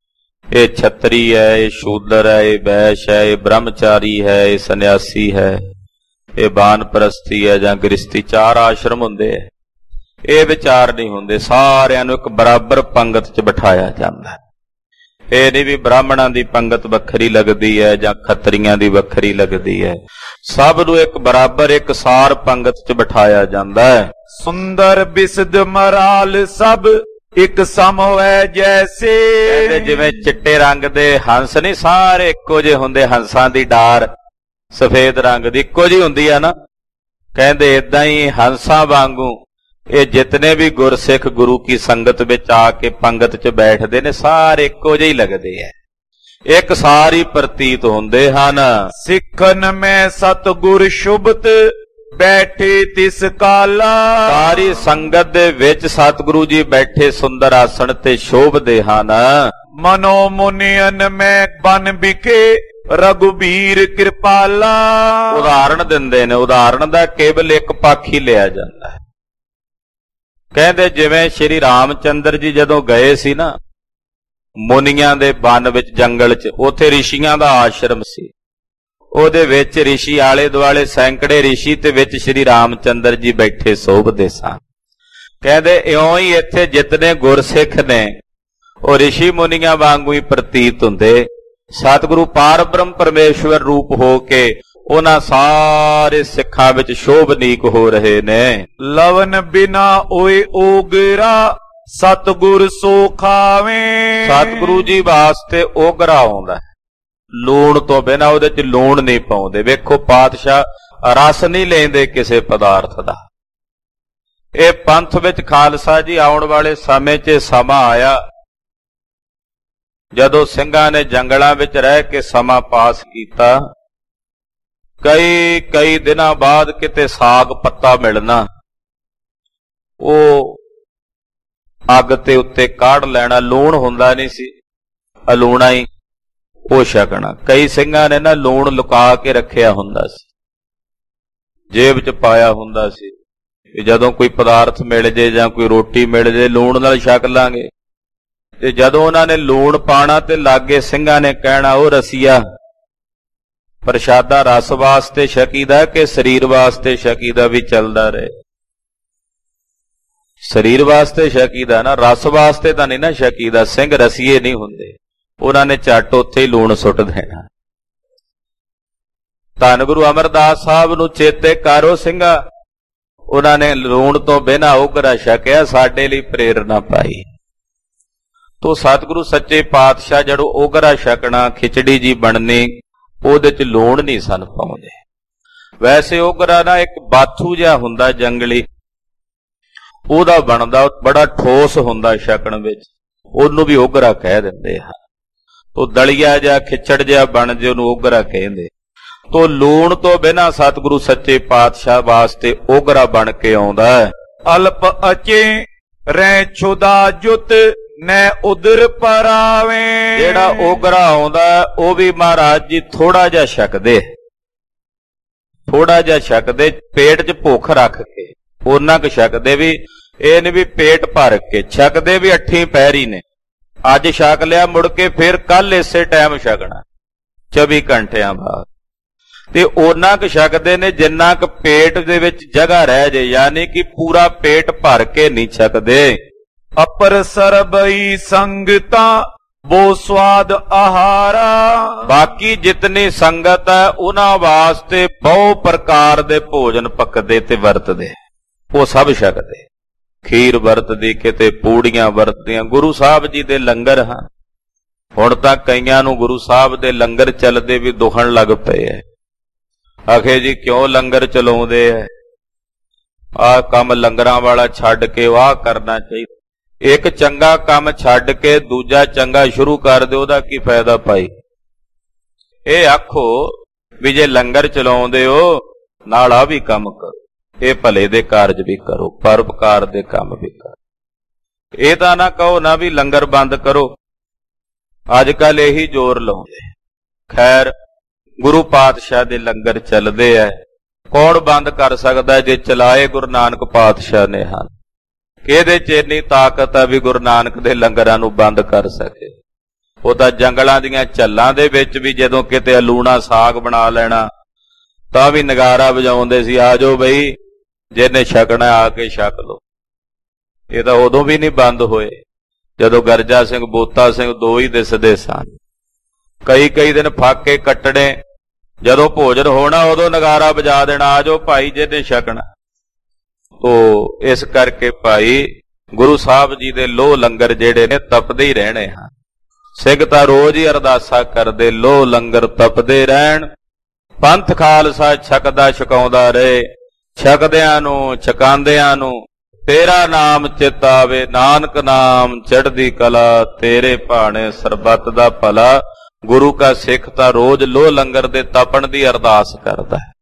S1: ਇਹ ਛਤਰੀ ਹੈ, ਇਹ ਸ਼ੂਦਰ ਹੈ, ਇਹ ਵੈਸ਼ ਹੈ, ਇਹ ਬ੍ਰਹਮਚਾਰੀ ਹੈ, ਇਹ ਸੰਨਿਆਸੀ ਹੈ, ਇਹ ਬਾਨਪ੍ਰਸਤੀ ਹੈ ਜਾਂ ਗ੍ਰਸਤੀ। ਚਾਰ ਆਸ਼ਰਮ ਹੁੰਦੇ ਹੈ, ਇਹ ਵਿਚਾਰ ਨਹੀਂ ਹੁੰਦੇ। ਸਾਰਿਆਂ ਨੂੰ ਇੱਕ ਬਰਾਬਰ ਪੰਗਤ 'ਚ ਬਿਠਾਇਆ ਜਾਂਦਾ। ਇਹ ਨਹੀਂ ਵੀ ਬ੍ਰਾਹਮਣਾਂ ਦੀ ਪੰਗਤ ਵੱਖਰੀ ਲੱਗਦੀ ਹੈ ਜਾਂ ਖੱਤਰੀਆਂ ਦੀ ਵੱਖਰੀ ਲੱਗਦੀ ਹੈ, ਸਭ ਨੂੰ ਇੱਕ ਬਰਾਬਰ ਇੱਕ ਸਾਰ ਪੰਗਤ 'ਚ ਬਿਠਾਇਆ ਜਾਂਦਾ ਹੈ।
S2: ਸੁੰਦਰ ਬਿਸਦ ਮਰਾਲ ਸਭ ਇੱਕ ਸਮ ਹੋਏ ਜੈਸੇ।
S1: ਕਹਿੰਦੇ ਜਿਵੇਂ ਚਿੱਟੇ ਰੰਗ ਦੇ ਹੰਸ ਨਹੀਂ ਸਾਰੇ ਇੱਕੋ ਜਿਹੇ ਹੁੰਦੇ, ਹੰਸਾਂ ਦੀ ਡਾਰ ਸਫੇਦ ਰੰਗ ਦੀ ਇੱਕੋ ਜਿਹੀ ਹੁੰਦੀ ਆ ਨਾ, ਕਹਿੰਦੇ ਏਦਾਂ ਹੀ ਹੰਸਾਂ ਵਾਂਗੂ ਇਹ ਜਿਤਨੇ ਵੀ ਗੁਰਸਿੱਖ ਗੁਰੂ ਕੀ ਸੰਗਤ ਵਿੱਚ ਆ ਕੇ ਪੰਗਤ 'ਚ ਬੈਠਦੇ ਨੇ, ਸਾਰੇ ਇੱਕੋ ਜਿਹੇ ਲੱਗਦੇ ਐ, ਇੱਕ ਸਾਰੀ ਪ੍ਰਤੀਤ ਹੁੰਦੇ ਹਨ।
S2: ਸਿੱਖਨ ਮੈਂ ਸਤਿਗੁਰ ਸ਼ੁਭਤ ਬੈਠੇ ਤਿਸ ਕਾਲਾ।
S1: ਸਾਰੀ ਸੰਗਤ ਦੇ ਵਿੱਚ ਸਤਿਗੁਰੂ ਜੀ ਬੈਠੇ ਸੁੰਦਰ ਆਸਣ ਤੇ ਸ਼ੋਭਦੇ ਹਨ।
S2: ਮਨੋ ਮੁਨੀਅਨ ਮੈਂ ਬਨ ਵਿਖੇ ਰਘੁਬੀਰ ਕਿਰਪਾਲਾ।
S1: ਉਦਾਹਰਣ ਦਿੰਦੇ ਨੇ, ਉਦਾਹਰਣ ਦਾ ਕੇਵਲ ਇੱਕ ਪੱਖ ਹੀ ਲਿਆ ਜਾਂਦਾ ਹੈ। ਕਹਿੰਦੇ ਜਿਵੇਂ ਸ਼੍ਰੀ ਰਾਮ ਚੰਦਰ ਜੀ ਜਦੋਂ ਗਏ ਸੀ ਨਾ ਮੁਨੀਆਂ ਦੇ ਬਨ ਵਿੱਚ, ਜੰਗਲ 'ਚ, ਉੱਥੇ ਰਿਸ਼ੀਆਂ ਦਾ ਆਸ਼ਰਮ ਸੀ। ਉਹਦੇ ਵਿੱਚ ਰਿਸ਼ੀ ਆਲੇ ਦੁਆਲੇ ਸੈਂਕੜੇ ਰਿਸ਼ੀ ਤੇ ਵਿੱਚ ਸ਼੍ਰੀ ਰਾਮ ਚੰਦਰ ਜੀ ਬੈਠੇ ਸੋਭਦੇ ਸਨ। ਕਹਿੰਦੇ ਇਉਂ ਹੀ ਇੱਥੇ ਜਿਤਨੇ ਗੁਰਸਿੱਖ ਨੇ ਉਹ ਰਿਸ਼ੀ ਮੁਨੀਆਂ ਵਾਂਗੂ ਹੀ ਪ੍ਰਤੀਤ ਹੁੰਦੇ। ਸਤਿਗੁਰੂ ਪਾਰ ਬ੍ਰਹਮ ਪਰਮੇਸ਼ਵਰ ਰੂਪ ਹੋ ਕੇ ਉਹਨਾਂ ਸਾਰੇ ਸਿੱਖਾਂ ਵਿੱਚ ਸ਼ੋਭਨੀਕ ਹੋ ਰਹੇ ਨੇ।
S2: ਲਵਨ ਬਿਨਾ ਓਏ ਓਗਰਾ ਸਤਿਗੁਰ ਸੋ ਖਾਵੇਂ।
S1: ਸਤਿਗੁਰੂ ਜੀ ਵਾਸਤੇ ਓਗਰਾ ਆਉਂਦਾ, ਲੂਣ ਤੋਂ ਬਿਨਾ ਉਹਦੇ ਚ ਲੂਣ ਨਹੀਂ ਪਾਉਂਦੇ। ਵੇਖੋ ਪਾਤਸ਼ਾਹ ਰਸ ਨਹੀਂ ਲੈਂਦੇ ਕਿਸੇ ਪਦਾਰਥ ਦਾ। ਇਹ ਪੰਥ ਵਿੱਚ ਖਾਲਸਾ ਜੀ ਆਉਣ ਵਾਲੇ ਸਮੇਂ 'ਚ ਸਮਾਂ ਆਇਆ ਜਦੋਂ ਸਿੰਘਾਂ ਨੇ ਜੰਗਲਾਂ ਵਿੱਚ ਰਹਿ ਕੇ ਸਮਾਂ ਪਾਸ ਕੀਤਾ। ਕਈ ਕਈ ਦਿਨਾਂ ਬਾਅਦ ਕਿਤੇ ਸਾਗ ਪੱਤਾ ਮਿਲਣਾ, ਉਹ ਅੱਗ ਤੇ ਉੱਤੇ ਕਾੜ ਲੈਣਾ। ਲੂਣ ਹੁੰਦਾ ਨਹੀਂ ਸੀ, ਅਲੂਣਾ ਹੀ ਉਹ ਛਕਣਾ। ਕਈ ਸਿੰਘਾਂ ਨੇ ਨਾ ਲੂਣ ਲੁਕਾ ਕੇ ਰੱਖਿਆ ਹੁੰਦਾ ਸੀ, ਜੇਬ 'ਚ ਪਾਇਆ ਹੁੰਦਾ ਸੀ ਕਿ ਜਦੋਂ ਕੋਈ ਪਦਾਰਥ ਮਿਲ ਜੇ ਜਾਂ ਕੋਈ ਰੋਟੀ ਮਿਲ ਜੇ ਲੂਣ ਨਾਲ ਛਕ ਲਾਂਗੇ। ਤੇ ਜਦੋਂ ਉਹਨਾਂ ਨੇ ਲੂਣ ਪਾਣਾ ਤੇ ਲਾਗੇ ਸਿੰਘਾਂ ਨੇ ਕਹਿਣਾ, ਉਹ ਰਸੀਆ ਪ੍ਰਸ਼ਾਦਾ ਰਸ ਵਾਸਤੇ ਛਕੀਦਾ ਕਿ ਸਰੀਰ ਵਾਸਤੇ ਛਕੀਦਾ? ਵੀ ਚੱਲਦਾ ਰਹੇ। ਸਰੀਰ ਵਾਸਤੇ ਛਕੀਦਾ ਨਾ, ਰਸ ਵਾਸਤੇ ਤਾਂ ਨਹੀਂ ਨਾ ਛਕੀਦਾ। ਸਿੰਘ ਰਸੀਏ ਨਹੀਂ ਹੁੰਦੇ। ਉਹਨਾਂ ਨੇ ਝੱਟ ਉੱਥੇ ਹੀ ਲੂਣ ਸੁੱਟ ਦੇਣਾ। ਧੰਨ ਗੁਰੂ ਅਮਰਦਾਸ ਸਾਹਿਬ ਨੂੰ ਚੇਤੇ ਕਰੋ ਸਿੰਘਾ, ਉਹਨਾਂ ਨੇ ਲੂਣ ਤੋਂ ਬਿਨਾਂ ਓਗਰਾ ਛਕਿਆ, ਸਾਡੇ ਲਈ ਪ੍ਰੇਰਨਾ ਪਾਈ। ਤੋ ਸਤਿਗੁਰੂ ਸੱਚੇ ਪਾਤਸ਼ਾਹ ਜਦੋਂ ਓਗਰਾ ਛਕਣਾ, ਖਿਚੜੀ ਜੀ ਬਣਨੀ, ਉਹਦੇ 'ਚ ਲੂਣ ਨਹੀਂ ਸਨ ਪਾਉਂਦੇ। ਵੈਸੇ ਓਗਰਾ ਨਾ ਇੱਕ ਬਾਥੂ ਜਿਹਾ ਹੁੰਦਾ ਜੰਗਲੀ, ਉਹਦਾ ਬਣਦਾ, ਬੜਾ ਠੋਸ ਹੁੰਦਾ ਛਕਣ ਵਿੱਚ, ਉਹਨੂੰ ਵੀ ਓਗਰਾ ਕਹਿ ਦਿੰਦੇ ਹਨ। ਤੋ ਦਲੀਆ ਜਿਹਾ ਖਿਚੜ ਜਿਹਾ ਬਣ ਜੇ ਉਹਨੂੰ ਓਗਰਾ ਕਹਿੰਦੇ। ਤੋ ਲੂਣ ਤੋਂ ਬਿਨਾਂ ਸਤਿਗੁਰੂ ਸੱਚੇ ਪਾਤਸ਼ਾਹ ਵਾਸਤੇ ਓਗਰਾ ਬਣ ਕੇ ਆਉਂਦਾ ਹੈ।
S2: ਅਲਪ ਅਚੇ ਰਹਿ ਛੁਦਾ ਜੁਤ ਨੈ ਉਦਰ ਪਰਾਵੇਂ।
S1: ਜਿਹੜਾ ਓਗਰਾ ਆਉਂਦਾ ਉਹ ਵੀ ਮਹਾਰਾਜ ਜੀ ਥੋੜਾ ਜਿਹਾ ਛਕਦੇ, ਥੋੜਾ ਜਿਹਾ ਛਕਦੇ, ਪੇਟ 'ਚ ਭੁੱਖ ਰੱਖ ਕੇ ਉਹਨਾਂ ਕੁ ਛਕਦੇ। ਵੀ ਇਹ ਨਹੀਂ ਵੀ ਪੇਟ ਭਰ ਕੇ ਛਕਦੇ, ਵੀ ਅੱਠੀ ਪੈਰੀ ਨੇ ਅੱਜ ਛਕ ਲਿਆ, ਮੁੜ ਕੇ ਫਿਰ ਕੱਲ ਇਸੇ ਟਾਈਮ ਛਕਣਾ ਚੌਵੀ ਘੰਟਿਆਂ ਬਾਅਦ। ਤੇ ਉਹਨਾਂ ਕੁ ਛਕਦੇ ਨੇ ਜਿੰਨਾ ਕੁ ਪੇਟ ਦੇ ਵਿੱਚ ਜਗ੍ਹਾ ਰਹਿ ਜੇ, ਯਾਨੀ ਕਿ ਪੂਰਾ ਪੇਟ ਭਰ ਕੇ ਨਹੀਂ ਛਕਦੇ।
S2: ਅਪਰ ਸਰਬਈ ਸੰਗਤਾਂ ਬੋ ਸਵਾਦ ਆਹਾਰਾ।
S1: ਬਾਕੀ ਜਿਤਨੀ ਸੰਗਤ ਹੈ ਉਹਨਾਂ ਵਾਸਤੇ ਬਹੁ ਪ੍ਰਕਾਰ ਦੇ ਭੋਜਨ ਪੱਕਦੇ ਤੇ ਵਰਤਦੇ, ਉਹ ਸਭ ਛਕਦੇ। ਖੀਰ ਵਰਤਦੀ, ਕਿਤੇ ਪੂੜੀਆਂ ਵਰਤਦੀਆਂ। ਗੁਰੂ ਸਾਹਿਬ ਜੀ ਦੇ ਲੰਗਰ ਹਨ। ਹੁਣ ਤਾਂ ਕਈਆਂ ਨੂੰ ਗੁਰੂ ਸਾਹਿਬ ਦੇ ਲੰਗਰ ਚੱਲਦੇ ਵੀ ਦੁਖਣ ਲੱਗ ਪਏ ਐ। ਆਖੇ ਜੀ ਕਿਉਂ ਲੰਗਰ ਚਲਾਉਂਦੇ ਐ? ਆਹ ਕੰਮ ਲੰਗਰਾਂ ਵਾਲਾ ਛੱਡ ਕੇ ਆਹ ਕਰਨਾ ਚਾਹੀਦਾ। ਇੱਕ ਚੰਗਾ ਕੰਮ ਛੱਡ ਕੇ ਦੂਜਾ ਚੰਗਾ ਸ਼ੁਰੂ ਕਰ ਦਿਓ, ਉਹਦਾ ਕੀ ਫਾਇਦਾ ਭਾਈ? ਇਹ ਆਖੋ ਵੀ ਜੇ ਲੰਗਰ ਚਲਾਉਂਦੇ ਹੋ ਨਾਲ ਆ ਵੀ ਕੰਮ ਕਰੋ, ਇਹ ਭਲੇ ਦੇ ਕਾਰਜ ਵੀ ਕਰੋ, ਪਰਉਪਕਾਰ ਦੇ ਕੰਮ ਵੀ ਕਰੋ। ਇਹ ਤਾਂ ਨਾ ਕਹੋ ਨਾ ਵੀ ਲੰਗਰ ਬੰਦ ਕਰੋ। ਅੱਜ ਕੱਲ ਇਹੀ ਜ਼ੋਰ ਲਾਉਂਦੇ। ਖੈਰ ਗੁਰੂ ਪਾਤਸ਼ਾਹ ਦੇ ਲੰਗਰ ਚੱਲਦੇ ਐ, ਕੌਣ ਬੰਦ ਕਰ ਸਕਦਾ ਜੇ ਚਲਾਏ ਗੁਰੂ ਨਾਨਕ ਪਾਤਸ਼ਾਹ ਨੇ ਹਨ। ਇਹਦੇ 'ਚ ਇੰਨੀ ਤਾਕਤ ਆ ਵੀ ਗੁਰੂ ਨਾਨਕ ਦੇ ਲੰਗਰਾਂ ਨੂੰ ਬੰਦ ਕਰ ਸਕੇ। ਉਹ ਤਾਂ ਜੰਗਲਾਂ ਦੀਆਂ ਝੱਲਾਂ ਦੇ ਵਿੱਚ ਵੀ ਜਦੋਂ ਕਿਤੇ ਅਲੂਣਾ ਸਾਗ ਬਣਾ ਲੈਣਾ ਤਾਂ ਵੀ ਨਗਾਰਾ ਵਜਾਉਂਦੇ ਸੀ, ਆ ਜਾਓ ਬਈ ਜਿਹਨੇ ਛਕਣਾ ਆ ਕੇ ਛਕ ਲਓ। ਇਹ ਤਾਂ ਉਦੋਂ ਵੀ ਨਹੀਂ ਬੰਦ ਹੋਏ ਜਦੋਂ ਗਰਜਾ ਸਿੰਘ ਬੋਤਾ ਸਿੰਘ ਦੋ ਹੀ ਦਿਸਦੇ ਸਨ। ਕਈ ਕਈ ਦਿਨ ਫਾਕੇ ਕੱਟਣੇ, ਜਦੋਂ ਭੋਜਨ ਹੋਣਾ ਉਦੋਂ ਨਗਾਰਾ ਵਜਾ ਦੇਣਾ, ਆ ਜਾਓ ਭਾਈ ਜਿਹਨੇ ਛਕਣਾ। ਤੋ ਇਸ ਕਰਕੇ ਭਾਈ ਗੁਰੂ ਸਾਹਿਬ ਜੀ ਦੇ ਲੋਹ ਲੰਗਰ ਜਿਹੜੇ ਨੇ ਤਪਦੇ ਹੀ ਰਹਿਣੇ ਹਨ। ਸਿੰਘ ਤਾਂ ਰੋਜ਼ ਹੀ ਅਰਦਾਸਾਂ ਕਰਦੇ, ਲੋਹ ਲੰਗਰ ਤਪਦੇ ਰਹਿਣ, ਪੰਥ ਖਾਲਸਾ ਛਕਦਾ ਛਕਾਉਂਦਾ ਰਹੇ, ਛਕਦਿਆਂ ਨੂੰ ਛਕਾਉਂਦਿਆਂ ਨੂੰ ਤੇਰਾ ਨਾਮ ਚਿਤ ਆਵੇ, ਨਾਨਕ ਨਾਮ ਚੜ੍ਹਦੀ ਕਲਾ, ਤੇਰੇ ਭਾਣੇ ਸਰਬੱਤ ਦਾ ਭਲਾ। ਗੁਰੂ ਕਾ ਸਿੱਖ ਤਾਂ ਰੋਜ਼ ਲੋਹ ਲੰਗਰ ਦੇ ਤਪਣ ਦੀ ਅਰਦਾਸ ਕਰਦਾ ਹੈ।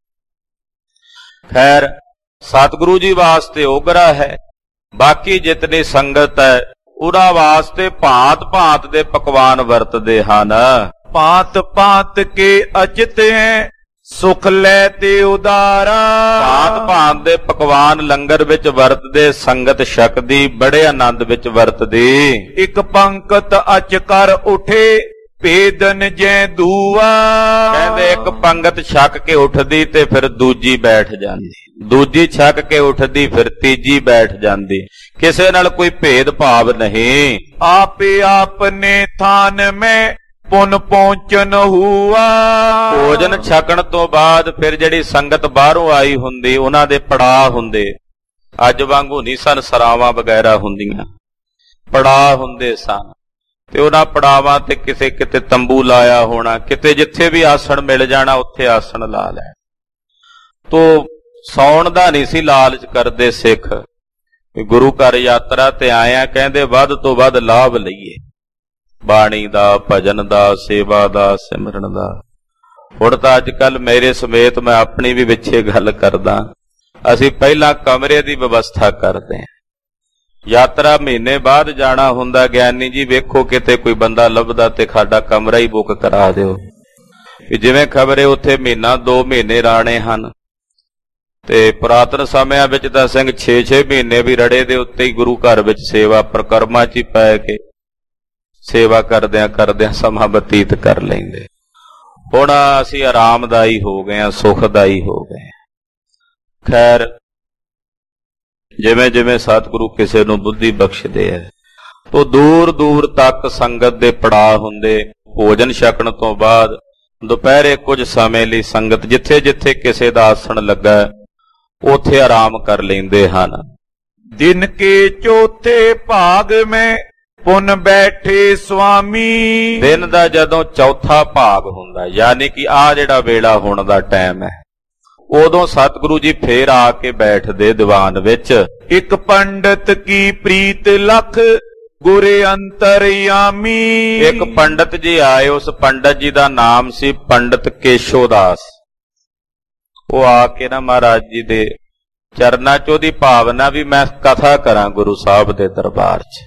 S1: ਖੈਰ ਸਤਿਗੁਰੂ ਜੀ ਵਾਸਤੇ ਓਗਰਾ ਹੈ, ਬਾਕੀ ਜਿਤਨੀ ਸੰਗਤ ਹੈ ਉਹਨਾਂ ਵਾਸਤੇ ਭਾਂਤ ਭਾਂਤ ਦੇ ਪਕਵਾਨ ਵਰਤਦੇ ਹਨ।
S2: ਭਾਂਤ ਭਾਂਤ ਕੇ ਅਚਿਤ ਹੈ ਸੁਖ ਲੈ ਤੇ ਉਦਾਰਾ।
S1: ਭਾਂਤ ਭਾਂਤ ਦੇ ਪਕਵਾਨ ਲੰਗਰ ਵਿੱਚ ਵਰਤਦੇ, ਸੰਗਤ ਛਕਦੀ, ਬੜੇ ਆਨੰਦ ਵਿੱਚ ਵਰਤਦੀ।
S2: ਇੱਕ ਪੰਕਤ ਅਚ ਕਰ ਉਠੇ ਭੇਦਨ ਜੈ ਦੂਆ।
S1: ਕਹਿੰਦੇ ਇੱਕ ਪੰਗਤ ਛਕ ਕੇ ਉੱਠਦੀ ਤੇ ਫਿਰ ਦੂਜੀ ਬੈਠ ਜਾਂਦੀ, ਦੂਜੀ ਛਕ ਕੇ ਉੱਠਦੀ ਫਿਰ ਤੀਜੀ ਬੈਠ ਜਾਂਦੀ, ਕਿਸੇ ਨਾਲ ਕੋਈ ਭੇਦ ਭਾਵ ਨਹੀਂ।
S2: ਆਪੇ ਆਪਨੇ ਥਾਨ ਮੈਂ ਪੁਨ ਪਹੁੰਚਨ ਹੁਆ।
S1: ਭੋਜਨ ਛਕਣ ਤੋਂ ਬਾਅਦ ਫਿਰ ਜਿਹੜੀ ਸੰਗਤ ਬਾਹਰੋਂ ਆਈ ਹੁੰਦੀ ਉਹਨਾਂ ਦੇ ਪੜਾਅ ਹੁੰਦੇ, ਅੱਜ ਵਾਂਗੂ ਨਹੀਂ ਸਨ ਸਰਾਵਾਂ ਵਗੈਰਾ ਹੁੰਦੀਆਂ, ਪੜਾਅ ਹੁੰਦੇ ਸਨ ਤੇ ਉਹਨਾਂ ਪੜਾਵਾਂ ਤੇ ਕਿਸੇ ਕਿਤੇ ਤੰਬੂ ਲਾਇਆ ਹੋਣਾ, ਕਿਤੇ ਜਿੱਥੇ ਵੀ ਆਸਣ ਮਿਲ ਜਾਣਾ ਉੱਥੇ ਆਸਣ ਲਾ ਲੈਣਾ। ਤੋ ਸੌਣ ਦਾ ਨਹੀਂ ਸੀ ਲਾਲਚ ਕਰਦੇ ਸਿੱਖ, ਗੁਰੂ ਘਰ ਯਾਤਰਾ ਤੇ ਆਇਆ, ਕਹਿੰਦੇ ਵੱਧ ਤੋਂ ਵੱਧ ਲਾਭ ਲਈਏ ਬਾਣੀ ਦਾ, ਭਜਨ ਦਾ, ਸੇਵਾ ਦਾ, ਸਿਮਰਨ ਦਾ। ਹੁਣ ਤਾਂ ਅੱਜ ਕੱਲ ਮੇਰੇ ਸਮੇਤ ਮੈਂ ਆਪਣੀ ਵੀ ਵਿੱਚੇ ਗੱਲ ਕਰਦਾ, ਅਸੀਂ ਪਹਿਲਾਂ ਕਮਰੇ ਦੀ ਵਿਵਸਥਾ ਕਰਦੇ ਹਾਂ। ਯਾਤਰਾ ਮਹੀਨੇ ਬਾਅਦ ਜਾਣਾ ਹੁੰਦਾ, ਗਿਆਨੀ ਜੀ ਵੇਖੋ ਕਿਤੇ ਕੋਈ ਬੰਦਾ ਲੱਭਦਾ ਤੇ ਸਾਡਾ ਕਮਰਾ ਹੀ ਬੁੱਕ ਕਰਾ ਦਿਓ। ਜਿਵੇਂ ਖਬਰੇ ਉੱਥੇ ਮਹੀਨਾ ਦੋ ਮਹੀਨੇ ਰਾਣੇ ਹਨ ਤੇ ਪੁਰਾਤਨ ਸਮਿਆਂ ਵਿੱਚ ਤਾਂ ਸਿੰਘ ਛੇ ਛੇ ਮਹੀਨੇ ਵੀ ਰੜੇ ਦੇ ਉੱਤੇ ਹੀ ਗੁਰੂ ਘਰ ਵਿੱਚ ਸੇਵਾ ਪ੍ਰਕਰਮਾਂ 'ਚ ਹੀ ਪੈ ਕੇ ਸੇਵਾ ਕਰਦਿਆਂ ਕਰਦਿਆਂ ਸਮਾਂ ਬਤੀਤ ਕਰ ਲੈਂਦੇ। ਹੁਣ ਅਸੀਂ ਆਰਾਮਦਾਈ ਹੋ ਗਏ ਹਾਂ, ਸੁਖਦਾਈ ਹੋ ਗਏ। ਖੈਰ, ਜਿਵੇਂ ਜਿਵੇਂ ਸਤਿਗੁਰੂ ਕਿਸੇ ਨੂੰ ਬੁੱਧੀ ਬਖਸ਼ਦੇ ਹੈ ਤੋ ਦੂਰ ਦੂਰ ਤੱਕ ਸੰਗਤ ਦੇ ਪੜਾਅ ਹੁੰਦੇ। ਭੋਜਨ ਛਕਣ ਤੋਂ ਬਾਅਦ ਦੁਪਹਿਰੇ ਕੁਝ ਸਮੇਂ ਲਈ ਸੰਗਤ ਜਿੱਥੇ ਜਿੱਥੇ ਕਿਸੇ ਦਾ ਆਸਣ ਲੱਗਾ ਉੱਥੇ ਆਰਾਮ ਕਰ ਲੈਂਦੇ ਹਨ।
S2: ਦਿਨ ਕੇ ਚੌਥੇ ਭਾਗ ਮੈਂ ਪੁਨ ਬੈਠੇ ਸੁਆਮੀ।
S1: ਦਿਨ ਦਾ ਜਦੋਂ ਚੌਥਾ ਭਾਗ ਹੁੰਦਾ, ਯਾਨੀ ਕਿ ਆਹ ਜਿਹੜਾ ਵੇਲਾ ਹੋਣ ਦਾ ਟਾਈਮ ਹੈ, ਉਦੋਂ ਸਤਿਗੁਰੂ ਜੀ ਫੇਰ ਆ ਕੇ ਬੈਠਦੇ ਦੀਵਾਨ ਵਿੱਚ।
S2: ਇੱਕ ਪੰਡਤ ਕੀ ਪ੍ਰੀਤ ਲਖ ਗੁਰੇ ਅੰਤਰਯਾਮੀ।
S1: ਇੱਕ ਪੰਡਤ ਜੀ ਆਏ, ਉਸ ਪੰਡਤ ਜੀ ਦਾ ਨਾਮ ਸੀ ਪੰਡਤ ਕੇਸ਼ੋ ਦਾਸ। ਉਹ ਆ ਕੇ ਨਾ ਮਹਾਰਾਜ ਜੀ ਦੇ ਚਰਨਾਂ 'ਚ ਉਹਦੀ ਭਾਵਨਾ ਵੀ ਮੈਂ ਕਥਾ ਕਰਾਂ ਗੁਰੂ ਸਾਹਿਬ ਦੇ ਦਰਬਾਰ 'ਚ,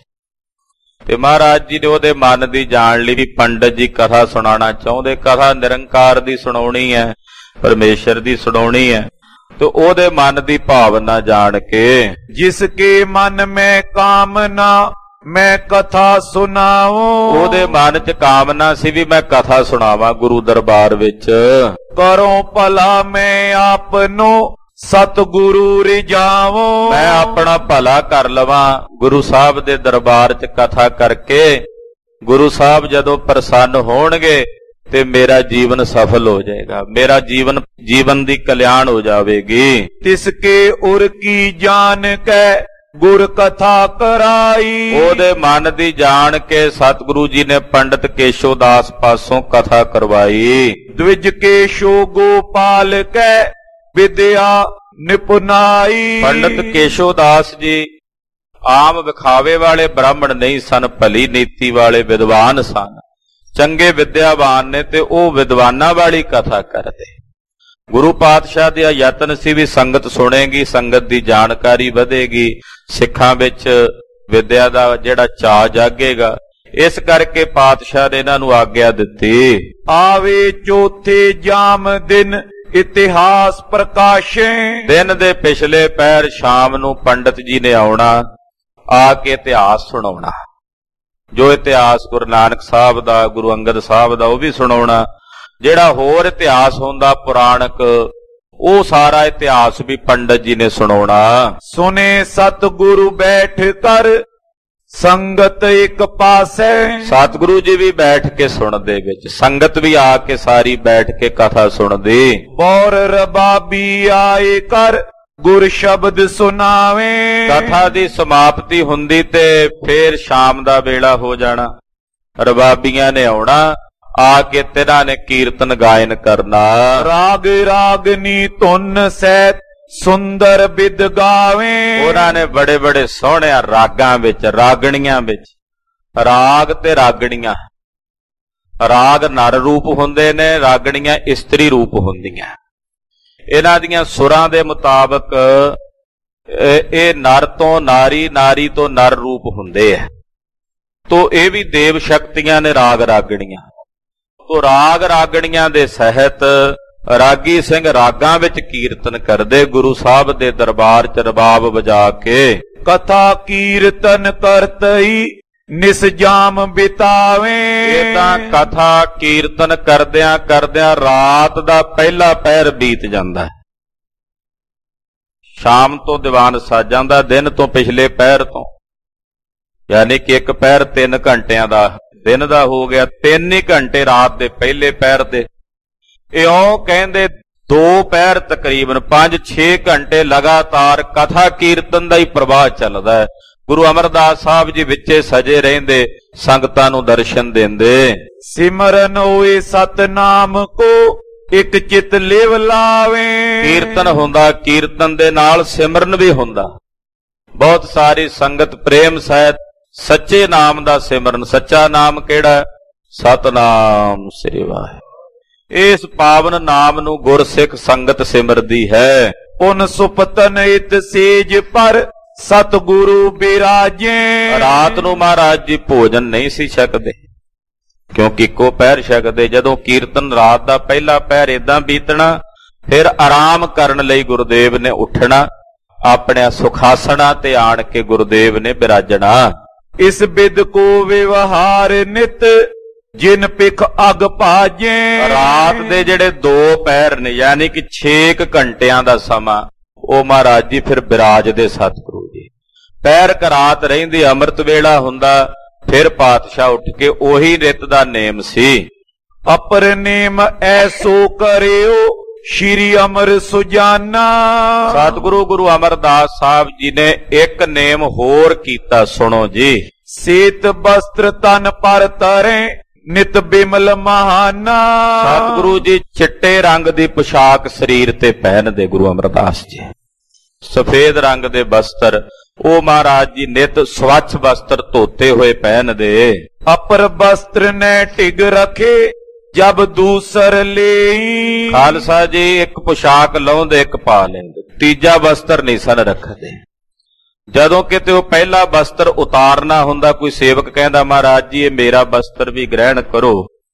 S1: ਤੇ ਮਹਾਰਾਜ ਜੀ ਨੇ ਉਹਦੇ ਮਨ ਦੀ ਜਾਣ ਲਈ ਵੀ ਪੰਡਤ ਜੀ ਕਥਾ ਸੁਣਾਉਣਾ ਚਾਹੁੰਦੇ। ਕਥਾ ਨਿਰੰਕਾਰ ਦੀ ਸੁਣਾਉਣੀ ਹੈ, ਪਰਮੇਸ਼ਰ ਦੀ ਸੁਣਾਉਣੀ ਹੈ, ਤੇ ਉਹਦੇ ਮਨ ਦੀ ਭਾਵਨਾ ਜਾਣ ਕੇ
S2: ਜਿਸ ਕੇ ਮਨ ਮੈਂ ਕਾਮਨਾ ਮੈਂ ਕਥਾ ਸੁਣਾਵਾਂ।
S1: ਉਹਦੇ ਮਨ 'ਚ ਕਾਮਨਾ ਸੀ ਵੀ ਮੈਂ ਕਥਾ ਸੁਣਾਵਾਂ ਗੁਰੂ ਦਰਬਾਰ ਵਿੱਚ।
S2: ਕਰੋ ਭਲਾ ਮੈਂ ਆਪਨੋ ਸਤਿਗੁਰੂ ਰਿਜਾਵਾਂ।
S1: ਮੈਂ ਆਪਣਾ ਭਲਾ ਕਰ ਲਵਾਂ ਗੁਰੂ ਸਾਹਿਬ ਦੇ ਦਰਬਾਰ 'ਚ ਕਥਾ ਕਰਕੇ। ਗੁਰੂ ਸਾਹਿਬ ਜਦੋਂ ਪ੍ਰਸੰਨ ਹੋਣਗੇ ਤੇ ਮੇਰਾ ਜੀਵਨ ਸਫਲ ਹੋ ਜਾਏਗਾ, ਮੇਰਾ ਜੀਵਨ ਜੀਵਨ ਦੀ ਕਲਿਆਣ ਹੋ ਜਾਵੇਗੀ।
S2: ਤਿਸ ਕੇ ਉਰ ਕੀ ਜਾਣ ਕੈ ਗੁਰ ਕਥਾ ਕਰਾਈ।
S1: ਉਹਦੇ ਮਨ ਦੀ ਜਾਣ ਕੇ ਸਤਿਗੁਰੂ ਜੀ ਨੇ ਪੰਡਤ ਕੇਸ਼ੋ ਦਾਸ ਪਾਸੋਂ ਕਥਾ ਕਰਵਾਈ।
S2: ਦਵਿਜ ਕੇਸ਼ੋ ਗੋਪਾਲ ਕੈ ਵਿਦਿਆ ਨਿਪੁਨਾਈ।
S1: ਪੰਡਤ ਕੇਸ਼ੋ ਦਾਸ ਜੀ ਆਮ ਵਿਖਾਵੇ ਵਾਲੇ ਬ੍ਰਾਹਮਣ ਨਹੀਂ ਸਨ, ਭਲੀ ਨੀਤੀ ਵਾਲੇ ਵਿਦਵਾਨ ਸਨ, ਚੰਗੇ ਵਿਦਿਆਵਾਨ ਨੇ, ਤੇ ਉਹ ਵਿਦਵਾਨਾਂ ਵਾਲੀ ਕਥਾ ਕਰਦੇ। ਗੁਰੂ ਪਾਤਸ਼ਾਹ ਦੇ ਯਤਨ ਸੀ ਵੀ ਸੰਗਤ ਸੁਣੇਗੀ, ਸੰਗਤ ਦੀ ਜਾਣਕਾਰੀ ਵਧੇਗੀ, ਸਿੱਖਾਂ ਵਿੱਚ ਵਿਦਿਆ ਦਾ ਜਿਹੜਾ ਚਾਅ ਜਾਗੇਗਾ। ਇਸ ਕਰਕੇ ਪਾਤਸ਼ਾਹ ਨੇ ਇਹਨਾਂ ਨੂੰ ਆਗਿਆ ਦਿੱਤੀ।
S2: ਆਵੇ ਚੌਥੇ ਜਾਮ ਦਿਨ ਇਤਿਹਾਸ ਪ੍ਰਕਾਸ਼ੇ।
S1: ਦਿਨ ਦੇ ਪਿਛਲੇ ਪਹਿਰ ਸ਼ਾਮ ਨੂੰ ਪੰਡਤ ਜੀ ਨੇ ਆਉਣਾ, ਆ ਕੇ ਇਤਿਹਾਸ ਸੁਣਾਉਣਾ। ਜੋ ਇਤਿਹਾਸ ਗੁਰੂ ਨਾਨਕ ਸਾਹਿਬ ਦਾ, ਗੁਰੂ ਅੰਗਦ ਸਾਹਿਬ ਦਾ, ਉਹ ਵੀ ਸੁਣਾਉਣਾ। ਜਿਹੜਾ ਹੋਰ ਇਤਿਹਾਸ ਹੁੰਦਾ ਪੁਰਾਣਕ, ਉਹ ਸਾਰਾ ਇਤਿਹਾਸ ਵੀ ਪੰਡਤ ਜੀ ਨੇ ਸੁਣਾਉਣਾ।
S2: ਸੁਨੇ ਸਤਿਗੁਰੂ ਬੈਠ ਕਰ ਸੰਗਤ ਇੱਕ ਪਾਸੇ।
S1: ਸਤਿਗੁਰੂ ਜੀ ਵੀ ਬੈਠ ਕੇ ਸੁਣਦੇ, ਵਿੱਚ ਸੰਗਤ ਵੀ ਆ ਕੇ ਸਾਰੀ ਬੈਠ ਕੇ ਕਥਾ ਸੁਣਦੀ।
S2: ਬੌਰ ਰਬਾਬੀ ਆਏ ਕਰ ਗੁਰ ਸ਼ਬਦ ਸੁਣਾਵੇ।
S1: ਕਥਾ ਦੀ ਸਮਾਪਤੀ ਹੁੰਦੀ ਤੇ ਫੇਰ ਸ਼ਾਮ ਦਾ ਵੇਲਾ ਹੋ ਜਾਣਾ। ਰਬਾਬੀਆਂ ਨੇ ਆਉਣਾ, ਆ ਕੇ ਤਿਨਾਂ ਨੇ ਕੀਰਤਨ ਗਾਇਨ ਕਰਨਾ।
S2: ਰਾਗ ਰਾਗਨੀ ਧੁਨ ਸਹਿਤ ਸੁੰਦਰ ਬਿਦ ਗਾਵੇ।
S1: ਉਹਨਾਂ ਨੇ ਬੜੇ ਬੜੇ ਸੋਹਣਿਆਂ ਰਾਗਾਂ ਵਿੱਚ, ਰਾਗਣੀਆਂ ਵਿੱਚ, ਰਾਗ ਤੇ ਰਾਗਣੀਆਂ, ਰਾਗ ਨਰ ਰੂਪ ਹੁੰਦੇ ਨੇ, ਰਾਗਣੀਆਂ ਇਸਤਰੀ ਰੂਪ ਹੁੰਦੀਆਂ। ਇਹਨਾਂ ਦੀਆਂ ਸੁਰਾਂ ਦੇ ਮੁਤਾਬਕ ਇਹ ਨਰ ਤੋਂ ਨਾਰੀ, ਨਾਰੀ ਤੋਂ ਨਰ ਰੂਪ ਹੁੰਦੇ ਆ। ਤੋ ਇਹ ਵੀ ਦੇਵ ਸ਼ਕਤੀਆਂ ਨੇ ਰਾਗ ਰਾਗਣੀਆਂ। ਉਹ ਰਾਗ ਰਾਗਣੀਆਂ ਦੇ ਸਹਿਤ ਰਾਗੀ ਸਿੰਘ ਰਾਗਾਂ ਵਿੱਚ ਕੀਰਤਨ ਕਰਦੇ, ਗੁਰੂ ਸਾਹਿਬ ਦੇ ਦਰਬਾਰ ਚ ਰਬਾਬ ਵਜਾ ਕੇ।
S2: ਕਥਾ ਕੀਰਤਨ ਕਰਤਈ ਨਿਸ ਜਾਮ ਬਿਤਾਵੇ।
S1: ਇਹ ਤਾਂ ਕਥਾ ਕੀਰਤਨ ਕਰਦਿਆਂ ਕਰਦਿਆਂ ਰਾਤ ਦਾ ਪਹਿਲਾ ਪਹਿਰ ਬੀਤ ਜਾਂਦਾ ਹੈ। ਸ਼ਾਮ ਤੋਂ ਦੀਵਾਨ ਸੱਜ ਜਾਂਦਾ, ਦਿਨ ਤੋਂ ਪਿਛਲੇ ਪਹਿਰ ਤੋਂ, ਯਾਨੀ ਕਿ ਇੱਕ ਪਹਿਰ ਤਿੰਨ ਘੰਟਿਆਂ ਦਾ ਦਿਨ ਦਾ ਹੋ ਗਿਆ, ਤਿੰਨ ਹੀ ਘੰਟੇ ਰਾਤ ਦੇ ਪਹਿਲੇ ਪਹਿਰ ਦੇ। ਇਉਂ ਕਹਿੰਦੇ ਦੋ ਪਹਿਰ ਤਕਰੀਬਨ ਪੰਜ ਛੇ ਘੰਟੇ ਲਗਾਤਾਰ ਕਥਾ ਕੀਰਤਨ ਦਾ ਹੀ ਪ੍ਰਵਾਹ ਚੱਲਦਾ ਹੈ। ਗੁਰੂ ਅਮਰਦਾਸ ਸਾਹਿਬ ਜੀ ਵਿੱਚੇ ਸਜੇ ਰਹਿੰਦੇ, ਸੰਗਤਾਂ ਨੂੰ ਦਰਸ਼ਨ ਦਿੰਦੇ।
S2: ਸਿਮਰਨ ਹੋਏ ਸਤਨਾਮ ਕੋ ਇੱਕ ਚਿਤ ਲਿਵ ਲਾਵੇ।
S1: ਕੀਰਤਨ ਹੁੰਦਾ, ਕੀਰਤਨ ਦੇ ਨਾਲ ਸਿਮਰਨ ਵੀ ਹੁੰਦਾ। ਬਹੁਤ ਸਾਰੀ ਸੰਗਤ ਪ੍ਰੇਮ ਸਹਿਤ ਸੱਚੇ ਨਾਮ ਦਾ ਸਿਮਰਨ। ਸੱਚਾ ਨਾਮ ਕਿਹੜਾ? ਸਤਨਾਮ ਸ੍ਰੀ ਵਾਹਿਗੁਰੂ। ਇਸ ਪਾਵਨ ਨਾਮ ਨੂੰ ਗੁਰਸਿੱਖ ਸੰਗਤ ਸਿਮਰਦੀ ਹੈ।
S2: ਪੁਨ ਸੁਪਤਨ ਇਤ ਸੇਜ ਪਰ ਸਤਿਗੁਰੂ ਬਿਰਾਜੇ।
S1: ਰਾਤ ਨੂੰ ਮਹਾਰਾਜ ਜੀ ਭੋਜਨ ਨਹੀਂ ਸੀ ਛਕਦੇ, ਕਿਉਂਕਿ ਇੱਕੋ ਪਹਿਰ ਛਕਦੇ। ਜਦੋਂ ਕੀਰਤਨ ਰਾਤ ਦਾ ਪਹਿਲਾ ਪਹਿਰ ਏਦਾਂ ਬੀਤਣਾ, ਫਿਰ ਆਰਾਮ ਕਰਨ ਲਈ ਗੁਰਦੇਵ ਨੇ ਉੱਠਣਾ, ਆਪਣੇ ਸੁਖਾਸਣਾ ਤੇ ਆਣ ਕੇ ਗੁਰਦੇਵ ਨੇ ਬਿਰਾਜਣਾ।
S2: ਇਸ ਬਿਦ ਕੋ ਵਿਵਹਾਰ ਨਿਤ ਜਿਨ ਪਿਖ ਅਗ ਭਾਜੇ।
S1: ਰਾਤ ਦੇ ਜਿਹੜੇ ਦੋ ਪਹਿਰ ਨੇ, ਯਾਨੀ ਕਿ ਛੇ ਘੰਟਿਆਂ ਦਾ ਸਮਾਂ, ਉਹ ਮਹਾਰਾਜ ਜੀ ਫਿਰ ਬਿਰਾਜਦੇ ਸਤਿਗੁਰੂ ਜੀ। ਪਹਿਰ ਕ ਰਾਤ ਰਹਿੰਦੀ, ਅੰਮ੍ਰਿਤ ਵੇਲਾ ਹੁੰਦਾ, ਫਿਰ ਪਾਤਸ਼ਾਹ ਉੱਠ ਕੇ ਉਹੀ ਨਿਤ ਦਾ ਨੇਮ ਸੀ।
S2: ਅਪਰ ਨੇਮ ਐਸੋ ਕਰਿਓ ਸ਼੍ਰੀ ਅਮਰ ਸੁਜਾਨਾ।
S1: ਸਤਿਗੁਰੂ ਗੁਰੂ ਅਮਰਦਾਸ ਸਾਹਿਬ ਜੀ ਨੇ ਇੱਕ ਨੇਮ ਹੋਰ ਕੀਤਾ, ਸੁਣੋ ਜੀ।
S2: ਸੇਤ ਬਸਤਰ ਤਨ ਪਰ ਤਰੇ ਨਿਤ ਬਿਮਲ ਮਹਾਨਾ।
S1: ਸਤਿਗੁਰੂ ਜੀ ਚਿੱਟੇ ਰੰਗ ਦੀ ਪੁਸ਼ਾਕ ਸਰੀਰ ਤੇ ਪਹਿਨਦੇ, ਗੁਰੂ ਅਮਰਦਾਸ ਜੀ। ਸਫੇਦ ਰੰਗ ਦੇ ਬਸਤਰ ਉਹ ਮਹਾਰਾਜ ਜੀ ਨਿਤ ਸਵੱਛ ਬਸਤਰ ਧੋਤੇ ਹੋਏ ਪਹਿਨਦੇ।
S2: ਅਪਰ ਬਸਤਰ ਨੇ ਢਿਗ ਰਖੇ ਜਬ ਦੂਸਰ ਲਈ।
S1: ਖਾਲਸਾ ਜੀ ਇੱਕ ਪੁਸ਼ਾਕ ਲਾਉਂਦੇ, ਇੱਕ ਪਾ ਲੈਂਦੇ, ਤੀਜਾ ਬਸਤਰ ਨਹੀਂ ਸਨ ਰੱਖਦੇ। ਜਦੋਂ ਕਿਤੇ ਉਹ ਪਹਿਲਾ ਬਸਤਰ ਉਤਾਰਨਾ ਹੁੰਦਾ, ਕੋਈ ਸੇਵਕ ਕਹਿੰਦਾ ਮਹਾਰਾਜ ਜੀ ਇਹ ਮੇਰਾ ਬਸਤਰ ਵੀ ਗ੍ਰਹਿਣ ਕਰੋ,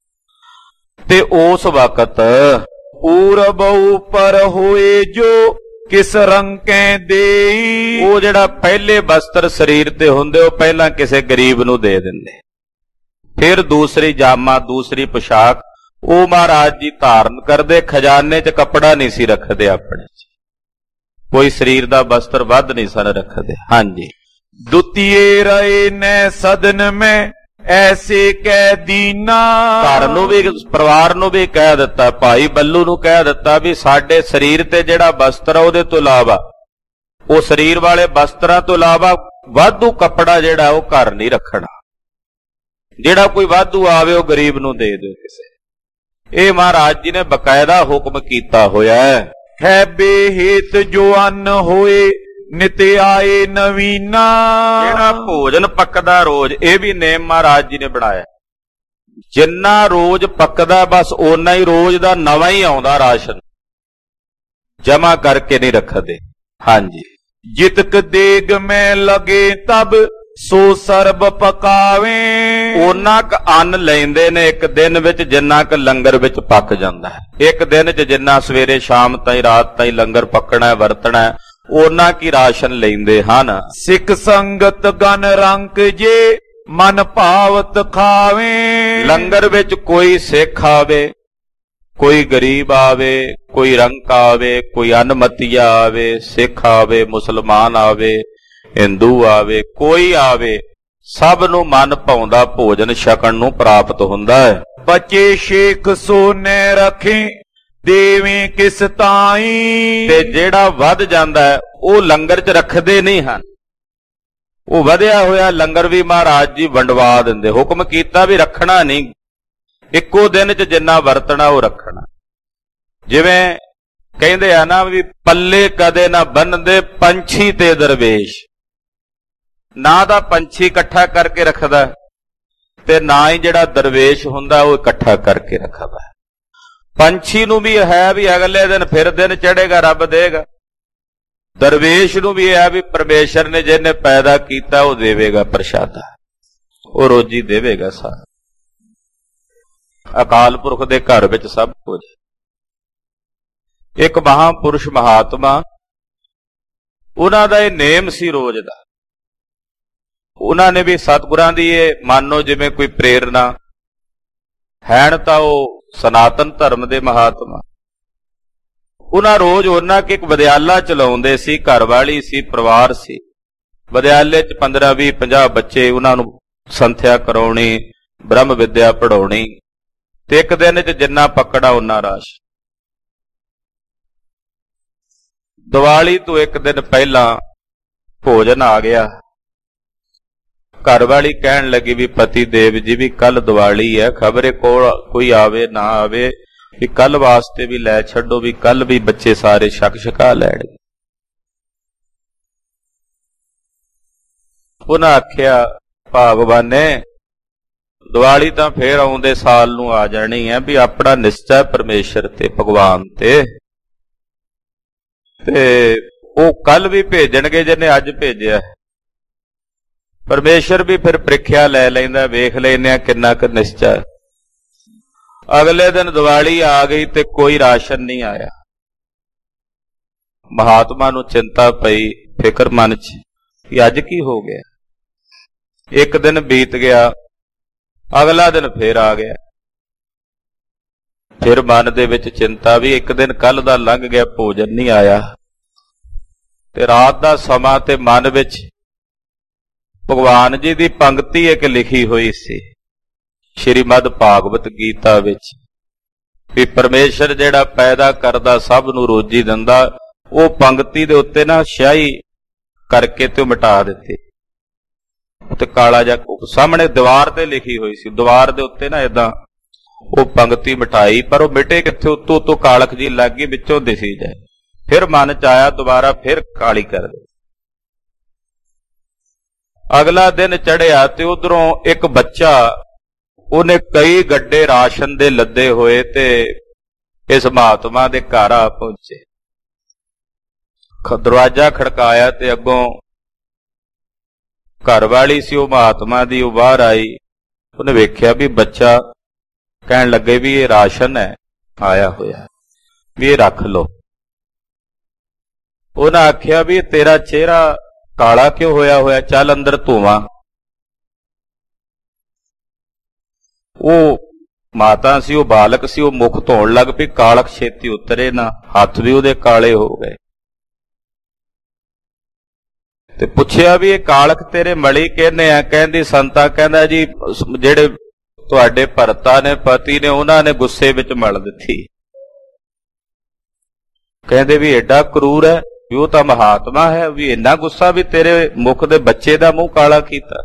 S1: ਤੇ ਉਸ ਵਕਤ
S2: ਪੂਰਬ ਉਪਰ ਹੋਏ ਜੋ ਕਿਸ ਰੰਕੇ ਦੇਈ।
S1: ਉਹ ਜਿਹੜਾ ਪਹਿਲੇ ਬਸਤਰ ਸਰੀਰ ਤੇ ਹੁੰਦੇ, ਉਹ ਪਹਿਲਾਂ ਕਿਸੇ ਗਰੀਬ ਨੂੰ ਦੇ ਦਿੰਦੇ। ਫਿਰ ਦੂਸਰੀ ਜਾਮਾ, ਦੂਸਰੀ ਪੁਸ਼ਾਕ ਉਹ ਮਹਾਰਾਜ ਜੀ ਧਾਰਨ ਕਰਦੇ। ਖਜ਼ਾਨੇ 'ਚ ਕੱਪੜਾ ਨਹੀਂ ਸੀ ਰੱਖਦੇ ਆਪਣੇ, ਕੋਈ ਸਰੀਰ ਦਾ ਬਸਤਰ ਵੱਧ ਨਹੀਂ ਸਨ ਰੱਖਦੇ। ਹਾਂਜੀ।
S2: ਦੁਤੀਏ ਰਹੇ ਨੈ ਸਦਨ ਮੈਂ ਐਸੇ ਕਹਿ ਦੀਨਾ।
S1: ਘਰ ਨੂੰ ਵੀ, ਪਰਿਵਾਰ ਨੂੰ ਵੀ ਕਹਿ ਦਿੱਤਾ, ਭਾਈ ਬੱਲੂ ਨੂੰ ਕਹਿ ਦਿੱਤਾ ਵੀ ਸਾਡੇ ਸਰੀਰ ਤੇ ਜਿਹੜਾ ਬਸਤਰ ਆ ਉਹਦੇ ਤੋਂ ਇਲਾਵਾ, ਉਹ ਸਰੀਰ ਵਾਲੇ ਬਸਤਰਾਂ ਤੋਂ ਇਲਾਵਾ ਵਾਧੂ ਕੱਪੜਾ ਜਿਹੜਾ ਉਹ ਘਰ ਨਹੀਂ ਰੱਖਣਾ। ਜਿਹੜਾ ਕੋਈ ਵਾਧੂ ਆਵੇ ਉਹ ਗਰੀਬ ਨੂੰ ਦੇ ਦਿਓ ਕਿਸੇ। ਇਹ ਮਹਾਰਾਜ ਜੀ ਨੇ ਬਕਾਇਦਾ ਹੁਕਮ ਕੀਤਾ ਹੋਇਆ ਹੈ।
S2: ਹੈ ਬੇਹੇਤ ਜੋ ਅੰਨ ਹੋਏ ਨਿਤ ਆਏ ਨਵੀਨਾ।
S1: ਜਿਹੜਾ ਭੋਜਨ ਪੱਕਦਾ ਰੋਜ਼, ਇਹ ਵੀ ਨੇਮ ਮਹਾਰਾਜ ਜੀ ਨੇ ਬਣਾਇਆ। ਜਿੰਨਾ ਰੋਜ਼ ਪੱਕਦਾ ਬਸ ਓਨਾ ਹੀ ਰੋਜ਼ ਦਾ ਨਵਾਂ ਹੀ ਆਉਂਦਾ ਰਾਸ਼ਨ, ਜਮਾ ਕਰਕੇ ਨਹੀਂ ਰੱਖਦੇ। ਹਾਂਜੀ।
S2: ਜਿਤਕ ਦੇਗ ਮੈਂ ਲਗੇ ਤਬ ਸੋ ਸਰਬ ਪਕਾਵੇ।
S1: ਉਹਨਾਂ ਕ ਅੰਨ ਲੈਂਦੇ ਨੇ ਇੱਕ ਦਿਨ ਵਿੱਚ ਜਿੰਨਾ ਕ ਲੰਗਰ ਵਿੱਚ ਪੱਕ ਜਾਂਦਾ ਹੈ। ਇੱਕ ਦਿਨ 'ਚ ਜਿੰਨਾ ਸਵੇਰੇ ਸ਼ਾਮ ਤਾਈਂ ਰਾਤ ਤਾਈਂ ਲੰਗਰ ਪੱਕਣਾ ਵਰਤਣਾ, ਉਹਨਾਂ ਕੀ ਰਾਸ਼ਨ ਲੈਂਦੇ ਹਨ।
S2: ਸਿੱਖ ਸੰਗਤ ਗਨ ਰੰਕ ਜੇ ਮਨ ਭਾਵਤ ਖਾਵੇ।
S1: ਲੰਗਰ ਵਿੱਚ ਕੋਈ ਸਿੱਖ ਆਵੇ, ਕੋਈ ਗਰੀਬ ਆਵੇ, ਕੋਈ ਰੰਕ ਆਵੇ, ਕੋਈ ਅਨਮਤੀਆ ਆਵੇ, ਸਿੱਖ ਆਵੇ, ਮੁਸਲਮਾਨ ਆਵੇ, ਹਿੰਦੂ ਆਵੇ, ਕੋਈ ਆਵੇ, ਸਭ ਨੂੰ ਮਨ ਭਾਉਂਦਾ ਭੋਜਨ ਛਕਣ ਨੂੰ ਪ੍ਰਾਪਤ ਹੁੰਦਾ ਹੈ।
S2: ਬਚੇ ਸ਼ੇਖ ਸੋਨੇ ਰੱਖੇ ਦੇਵੇਂ ਕਿਸ ਤਾਈ।
S1: ਤੇ ਜਿਹੜਾ ਵੱਧ ਜਾਂਦਾ ਹੈ ਉਹ ਲੰਗਰ 'ਚ ਰੱਖਦੇ ਨਹੀਂ ਹਨ। ਉਹ ਵਧਿਆ ਹੋਇਆ ਲੰਗਰ ਵੀ ਮਹਾਰਾਜ ਜੀ ਵੰਡਵਾ ਦਿੰਦੇ। ਹੁਕਮ ਕੀਤਾ ਵੀ ਰੱਖਣਾ ਨਹੀਂ, ਇੱਕੋ ਦਿਨ 'ਚ ਜਿੰਨਾ ਵਰਤਣਾ ਉਹ ਰੱਖਣਾ। ਜਿਵੇਂ ਕਹਿੰਦੇ ਆ ਨਾ ਵੀ ਪੱਲੇ ਕਦੇ ਨਾ ਬੰਨਦੇ ਪੰਛੀ ਤੇ ਦਰਵੇਸ਼। ਨਾ ਤਾਂ ਪੰਛੀ ਇਕੱਠਾ ਕਰਕੇ ਰੱਖਦਾ, ਤੇ ਨਾ ਹੀ ਜਿਹੜਾ ਦਰਵੇਸ਼ ਹੁੰਦਾ ਉਹ ਇਕੱਠਾ ਕਰਕੇ ਰੱਖਦਾ। ਪੰਛੀ ਨੂੰ ਵੀ ਹੈ ਵੀ ਅਗਲੇ ਦਿਨ ਫਿਰ ਦਿਨ ਚੜ੍ਹੇਗਾ, ਰੱਬ ਦੇਗਾ। ਦਰਵੇਸ਼ ਨੂੰ ਵੀ ਹੈ ਵੀ ਪਰਮੇਸ਼ਰ ਨੇ ਜਿਹਨੇ ਪੈਦਾ ਕੀਤਾ ਉਹ ਦੇਵੇਗਾ ਪ੍ਰਸ਼ਾਦਾ, ਉਹ ਰੋਜੀ ਦੇਵੇਗਾ ਸਾਰਾ। ਅਕਾਲ ਪੁਰਖ ਦੇ ਘਰ ਵਿੱਚ ਸਭ ਕੁਝ। ਇੱਕ ਮਹਾਂਪੁਰਸ਼ ਮਹਾਤਮਾ, ਉਹਨਾਂ ਦਾ ਇਹ ਨੇਮ ਸੀ ਰੋਜ਼ ਦਾ। ਉਹਨਾਂ ਨੇ ਵੀ ਸਤਿਗੁਰਾਂ ਦੀ ਇਹ ਮੰਨੋ ਜਿਵੇਂ ਕੋਈ ਪ੍ਰੇਰਨਾ ਹੈਣ ਤਾਂ ਉਹ ਸਨਾਤਨ ਧਰਮ ਦੇ ਮਹਾਤਮਾ। ਉਹਨਾਂ ਰੋਜ਼ ਉਹਨਾਂ ਕਿ ਇੱਕ ਵਿਦਿਆਲਾ ਚਲਾਉਂਦੇ ਸੀ, ਘਰ ਵਾਲੀ ਸੀ, ਪਰਿਵਾਰ ਸੀ। ਵਿਦਿਆਲੇ 'ਚ ਪੰਦਰਾਂ ਵੀਹ ਪੰਜਾਹ ਬੱਚੇ, ਉਹਨਾਂ ਨੂੰ ਸੰਥਿਆ ਕਰਾਉਣੀ, ਬ੍ਰਹਮ ਵਿਦਿਆ ਪੜਾਉਣੀ, ਤੇ ਇੱਕ ਦਿਨ 'ਚ ਜਿੰਨਾ ਪਕੜਾ ਉਹਨਾਂ ਰਾਸ਼। ਦੀਵਾਲੀ ਤੋਂ ਇੱਕ ਦਿਨ ਪਹਿਲਾਂ ਭੋਜਨ ਆ ਗਿਆ। ਘਰ ਵਾਲੀ ਕਹਿਣ ਲੱਗੀ ਵੀ ਪਤੀ ਦੇਵ ਜੀ ਵੀ ਕੱਲ ਦੀਵਾਲੀ ਹੈ, ਖਬਰੇ ਕੋਲ ਕੋਈ ਆਵੇ ਨਾ ਆਵੇ, ਵੀ ਕੱਲ ਵਾਸਤੇ ਵੀ ਲੈ ਛੱਡੋ, ਵੀ ਕੱਲ ਵੀ ਬੱਚੇ ਸਾਰੇ ਛਕ ਛਕਾ ਲੈਣਗੇ। ਉਹਨਾਂ ਆਖਿਆ ਭਗਵਾਨੇ ਦੀਵਾਲੀ ਤਾਂ ਫੇਰ ਆਉਂਦੇ ਸਾਲ ਨੂੰ ਆ ਜਾਣੀ ਹੈ, ਵੀ ਆਪਣਾ ਨਿਸ਼ਚੈ ਪਰਮੇਸ਼ਰ ਤੇ ਭਗਵਾਨ ਤੇ ਤੇ ਉਹ ਕੱਲ ਵੀ ਭੇਜਣਗੇ ਜਿਹਨੇ ਅੱਜ ਭੇਜਿਆ। ਪਰਮੇਸ਼ਰ ਵੀ ਫਿਰ ਪ੍ਰੀਖਿਆ ਲੈ ਲੈਂਦਾ, ਵੇਖ ਲੈਂਦੇ ਆ ਕਿੰਨਾ ਕੁ ਨਿਸ਼ਚੈ। ਅਗਲੇ ਦਿਨ ਦੀਵਾਲੀ ਆ ਗਈ ਤੇ ਕੋਈ ਰਾਸ਼ਨ ਨਹੀਂ ਆਇਆ। ਮਹਾਤਮਾ ਨੂੰ ਚਿੰਤਾ ਪਈ, ਫਿਕਰ ਮਨ 'ਚ ਕਿ ਅੱਜ ਕੀ ਹੋ ਗਿਆ। ਇੱਕ ਦਿਨ ਬੀਤ ਗਿਆ, ਅਗਲਾ ਦਿਨ ਫੇਰ ਆ ਗਿਆ। ਫਿਰ ਮਨ ਦੇ ਵਿੱਚ ਚਿੰਤਾ ਵੀ ਇੱਕ ਦਿਨ ਕੱਲ ਦਾ ਲੰਘ ਗਿਆ, ਭੋਜਨ ਨਹੀਂ ਆਇਆ। ਤੇ ਰਾਤ ਦਾ ਸਮਾਂ ਤੇ ਮਨ ਵਿੱਚ ਭਗਵਾਨ ਜੀ ਦੀ ਪੰਕਤੀ ਇੱਕ ਲਿਖੀ ਹੋਈ ਸੀ ਸ਼੍ਰੀਮਦ ਭਾਗਵਤ ਗੀਤਾ ਵਿੱਚ, ਵੀ ਪਰਮੇਸ਼ਰ ਜਿਹੜਾ ਪੈਦਾ ਕਰਦਾ ਸਭ ਨੂੰ ਰੋਜੀ ਦਿੰਦਾ। ਉਹ ਪੰਕਤੀ ਦੇ ਉੱਤੇ ਨਾ ਸਿਆਹੀ ਕਰਕੇ ਤੇ ਮਿਟਾ ਦਿੱਤੀ, ਤੇ ਕਾਲਾ ਜਿਹਾ ਸਾਹਮਣੇ ਦੀਵਾਰ ਤੇ ਲਿਖੀ ਹੋਈ ਸੀ। ਦੀਵਾਰ ਦੇ ਉੱਤੇ ਨਾ ਏਦਾਂ ਉਹ ਪੰਕਤੀ ਮਿਟਾਈ, ਪਰ ਉਹ ਮਿਟੇ ਕਿੱਥੇ, ਉੱਤੋਂ ਉੱਤੋਂ ਕਾਲਖ ਜੀ ਲੱਗ ਗਈ, ਵਿੱਚੋਂ ਦਿਸੀ ਜਾਏ। ਫਿਰ ਮਨ 'ਚ ਆਇਆ ਦੁਬਾਰਾ ਫਿਰ ਕਾਲੀ ਕਰ ਦੇ। ਅਗਲਾ ਦਿਨ ਚੜਿਆ ਤੇ ਉਧਰੋਂ ਇੱਕ ਬੱਚਾ, ਉਹਨੇ ਕਈ ਗੱਡੇ ਰਾਸ਼ਨ ਦੇ ਲੱਦੇ ਹੋਏ ਤੇ ਇਸ ਮਹਾਤਮਾ ਦੇ ਘਰ ਆ ਪਹੁੰਚੇ। ਦਰਵਾਜ਼ਾ ਖੜਕਾਇਆ ਤੇ ਅੱਗੋਂ ਘਰ ਵਾਲੀ ਸੀ ਉਹ ਮਹਾਤਮਾ ਦੀ, ਉਹ ਬਾਹਰ ਆਈ। ਉਹਨੇ ਵੇਖਿਆ ਵੀ ਬੱਚਾ, ਕਹਿਣ ਲੱਗੇ ਵੀ ਇਹ ਰਾਸ਼ਨ ਹੈ ਆਇਆ ਹੋਇਆ, ਵੀ ਇਹ ਰੱਖ ਲਓ। ਉਹਨਾਂ ਆਖਿਆ ਵੀ ਤੇਰਾ ਚਿਹਰਾ ਕਾਲਾ ਕਿਉਂ ਹੋਇਆ ਹੋਇਆ, ਚੱਲ ਅੰਦਰ ਧੋਵਾਂ। ਉਹ ਮਾਤਾ ਸੀ, ਉਹ ਬਾਲਕ ਸੀ, ਉਹ ਮੁਖ ਧੋਣ ਲੱਗ ਪਈ। ਕਾਲਖ ਛੇਤੀ ਉਤਰੇ ਨਾ, ਹੱਥ ਵੀ ਉਹਦੇ ਕਾਲੇ ਹੋ ਗਏ। ਤੇ ਪੁੱਛਿਆ ਵੀ ਇਹ ਕਾਲਖ ਤੇਰੇ ਮਲੀ ਕਿਹਨੇ ਆ? ਕਹਿੰਦੀ ਸੰਤਾ, ਕਹਿੰਦਾ ਜੀ ਜਿਹੜੇ ਤੁਹਾਡੇ ਭਰਤਾ ਨੇ, ਪਤੀ ਨੇ, ਉਹਨਾਂ ਨੇ ਗੁੱਸੇ ਵਿੱਚ ਮਲ ਦਿੱਤੀ। ਕਹਿੰਦੇ ਵੀ ਐਡਾ ਕਰੂਰ ਹੈ, ਵੀ ਉਹ ਤਾਂ ਮਹਾਤਮਾ ਹੈ, ਵੀ ਇੰਨਾ ਗੁੱਸਾ ਵੀ ਤੇਰੇ ਮੁਖ ਦੇ ਬੱਚੇ ਦਾ ਮੂੰਹ ਕਾਲਾ ਕੀਤਾ।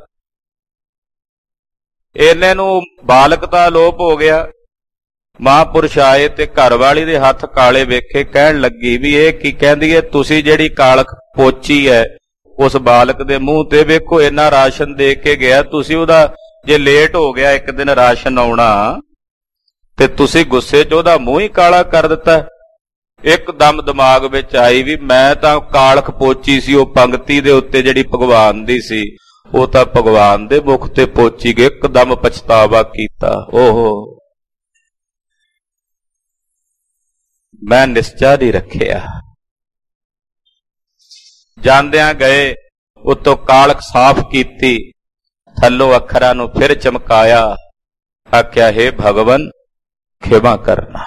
S1: ਇਹਨੇ ਨੂੰ ਬਾਲਕ ਦਾ ਲੋਪ ਹੋ ਗਿਆ। ਮਹਾਂਪੁਰਸ਼ ਆਏ ਤੇ ਘਰ ਵਾਲੀ ਦੇ ਹੱਥ ਕਾਲੇ ਵੇਖੇ। ਕਹਿਣ ਲੱਗੀ ਵੀ ਇਹ ਕੀ? ਕਹਿੰਦੀ ਹੈ ਤੁਸੀਂ ਜਿਹੜੀ ਕਾਲਖ ਪੋਚੀ ਹੈ ਉਸ ਬਾਲਕ ਦੇ ਮੂੰਹ ਤੇ, ਵੇਖੋ ਇੰਨਾ ਰਾਸ਼ਨ ਦੇ ਕੇ ਗਿਆ, ਤੁਸੀਂ ਉਹਦਾ ਜੇ ਲੇਟ ਹੋ ਗਿਆ ਇੱਕ ਦਿਨ ਰਾਸ਼ਨ ਆਉਣਾ ਤੇ ਤੁਸੀਂ ਗੁੱਸੇ 'ਚ ਉਹਦਾ ਮੂੰਹ ਹੀ ਕਾਲਾ ਕਰ ਦਿੱਤਾ। ਇੱਕਦਮ ਦਿਮਾਗ ਵਿੱਚ ਆਈ ਵੀ ਮੈਂ ਤਾਂ ਕਾਲਖ ਪੋਚੀ ਸੀ ਉਹ ਪੰਕਤੀ ਦੇ ਉੱਤੇ ਜਿਹੜੀ ਭਗਵਾਨ ਦੀ ਸੀ, ਉਹ ਤਾਂ ਭਗਵਾਨ ਦੇ ਮੁਖ ਤੇ ਪੋਚੀ ਗਈ। ਇੱਕਦਮ ਪਛਤਾਵਾ ਕੀਤਾ, ਓਹੋ ਮੈਂ ਨਿਸ਼ਚਾ ਨਹੀਂ ਰੱਖਿਆ। ਜਾਂਦਿਆਂ ਗਏ, ਉੱਤੋਂ ਕਾਲਖ ਸਾਫ਼ ਕੀਤੀ, ਥੱਲੋਂ ਅੱਖਰਾਂ ਨੂੰ ਫਿਰ ਚਮਕਾਇਆ। ਆਖਿਆ ਹੈ ਭਗਵਨ ਖਿਮਾ ਕਰਨਾ।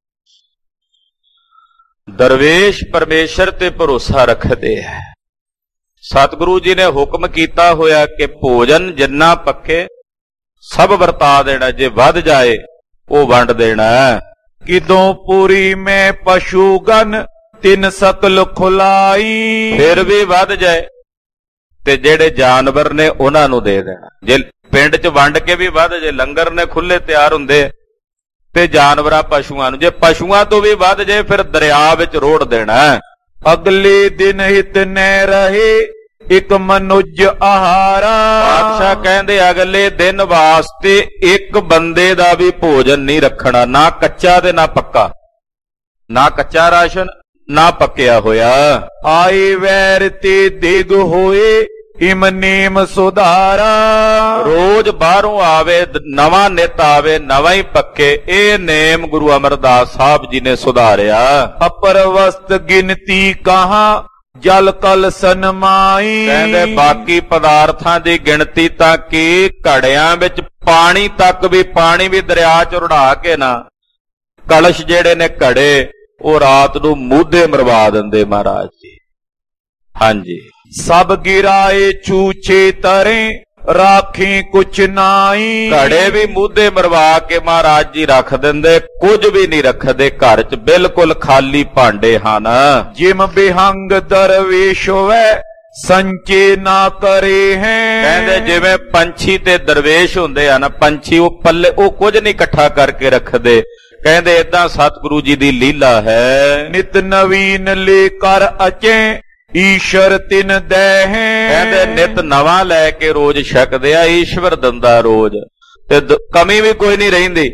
S1: ਦਰਵੇਸ਼ ਪਰਮੇਸ਼ਰ ਤੇ ਭਰੋਸਾ ਰੱਖਦੇ ਹੈ। ਸਤਿਗੁਰੂ ਜੀ ਨੇ ਹੁਕਮ ਕੀਤਾ ਹੋਇਆ ਕਿ ਭੋਜਨ ਜਿੰਨਾ ਪੱਕੇ ਸਭ ਵਰਤਾ ਦੇਣਾ, ਜੇ ਵੱਧ ਜਾਏ ਉਹ ਵੰਡ ਦੇਣਾ।
S2: ਕਿਦੋਂ ਪੂਰੀ ਮੈਂ ਪਸ਼ੂਗਨ ਤਿੰਨ ਸਕਲ ਖੁਲਾਈ। ਫਿਰ
S1: ਵੀ ਵੱਧ ਜਾਏ ਤੇ ਜਿਹੜੇ ਜਾਨਵਰ ਨੇ ਉਹਨਾਂ ਨੂੰ ਦੇ ਦੇਣਾ। ਜੇ ਪਿੰਡ 'ਚ ਵੰਡ ਕੇ ਵੀ ਵੱਧ ਜੇ, ਲੰਗਰ ਨੇ ਖੁੱਲੇ ਤਿਆਰ ਹੁੰਦੇ, ਤੇ ਜਾਨਵਰਾਂ ਪਸ਼ੂਆਂ ਨੂੰ, ਜੇ ਪਸ਼ੂਆਂ ਤੋਂ ਵੀ ਵੱਧ ਜੇ ਫਿਰ ਦਰਿਆ ਵਿੱਚ ਰੋੜ ਦੇਣਾ।
S2: ਅਗਲੇ ਦਿਨ ਹਿਤ ਨਹਿ ਰਹੇ ਇੱਕ ਮਨੁੱਜ ਆਹਾਰਾ।
S1: ਬਾਦਸ਼ਾਹ ਕਹਿੰਦੇ ਅਗਲੇ ਦਿਨ ਵਾਸਤੇ ਇੱਕ ਬੰਦੇ ਦਾ ਵੀ ਭੋਜਨ ਨਹੀਂ ਰੱਖਣਾ, ਨਾ ਕੱਚਾ ਤੇ ਨਾ ਪੱਕਾ, ਨਾ ਕੱਚਾ ਰਾਸ਼ਨ ਨਾ ਪੱਕਿਆ ਹੋਇਆ।
S2: ਆਏ ਵੈਰ ਤੇ ਦਿਗ ਹੋਏ ਇਮ ਨੇਮ ਸੁਧਾਰਾ।
S1: ਰੋਜ਼ ਬਾਹਰੋਂ ਆਵੇ, ਨਵਾਂ ਨਿਤ ਆਵੇ, ਨਵਾਂ ਹੀ ਪੱਕੇ। ਇਹ ਨੇਮ ਗੁਰੂ ਅਮਰਦਾਸ ਸਾਹਿਬ ਜੀ ਨੇ ਸੁਧਾਰਿਆ।
S2: ਅਪਰ ਵਸਤ ਗਿਣਤੀ ਕਹਾਂ ਜਲ ਕਲ ਸਨਮਾਈ।
S1: ਕਹਿੰਦੇ ਬਾਕੀ ਪਦਾਰਥਾਂ ਦੀ ਗਿਣਤੀ ਤਾਂ ਕੀ, ਘੜਿਆਂ ਵਿੱਚ ਪਾਣੀ ਤੱਕ ਵੀ, ਪਾਣੀ ਵੀ ਦਰਿਆ ਚ ਰੁੜਾ ਕੇ ਨਾ, ਕਲਸ਼ ਜਿਹੜੇ ਨੇ ਘੜੇ ਉਹ ਰਾਤ ਨੂੰ ਮੂਧੇ ਮਰਵਾ ਦਿੰਦੇ ਮਹਾਰਾਜ ਜੀ। ਹਾਂਜੀ।
S2: ਸਭ ਗਿਰਾਏ ਛੂਛੇ ਤਰੇ ਰਾਖੀ ਕੁਛ ਨਾਈ।
S1: ਘੜੇ ਵੀ ਮੂਧੇ ਮਰਵਾ ਕੇ ਮਹਾਰਾਜ ਜੀ ਰੱਖ ਦਿੰਦੇ, ਕੁਝ ਵੀ ਨਹੀਂ ਰੱਖਦੇ ਘਰ ਚ, ਬਿਲਕੁਲ ਖਾਲੀ ਭਾਂਡੇ ਹਨ।
S2: ਜਿਮ ਬਿਹੰਗ ਦਰਵੇਸ਼ ਹੋਵੇ ਸੰਚੇ ਨਾ ਕਰੇ ਹੈ।
S1: ਕਹਿੰਦੇ ਜਿਵੇਂ ਪੰਛੀ ਤੇ ਦਰਵੇਸ਼ ਹੁੰਦੇ ਹਨ, ਪੰਛੀ ਉਹ ਪੱਲੇ ਉਹ ਕੁਝ ਨਹੀਂ ਇਕੱਠਾ ਕਰਕੇ ਰੱਖਦੇ। ਕਹਿੰਦੇ ਏਦਾਂ ਸਤਿਗੁਰੂ ਜੀ ਦੀ ਲੀਲਾ ਹੈ।
S2: ਨਿਤ ਨਵੀਨ ਲੈ ਕਰ ਅਚੇ ਈਸ਼ਰ ਤਿਨ ਦੈ ਹੈ।
S1: ਕਹਿੰਦੇ ਨਿਤ ਨਵਾਂ ਲੈ ਕੇ ਰੋਜ਼ ਛਕਦੇ ਆ, ਈਸ਼ਵਰ ਦਿੰਦਾ ਰੋਜ਼, ਤੇ ਕਮੀ ਵੀ ਕੋਈ ਨਹੀਂ ਰਹਿੰਦੀ।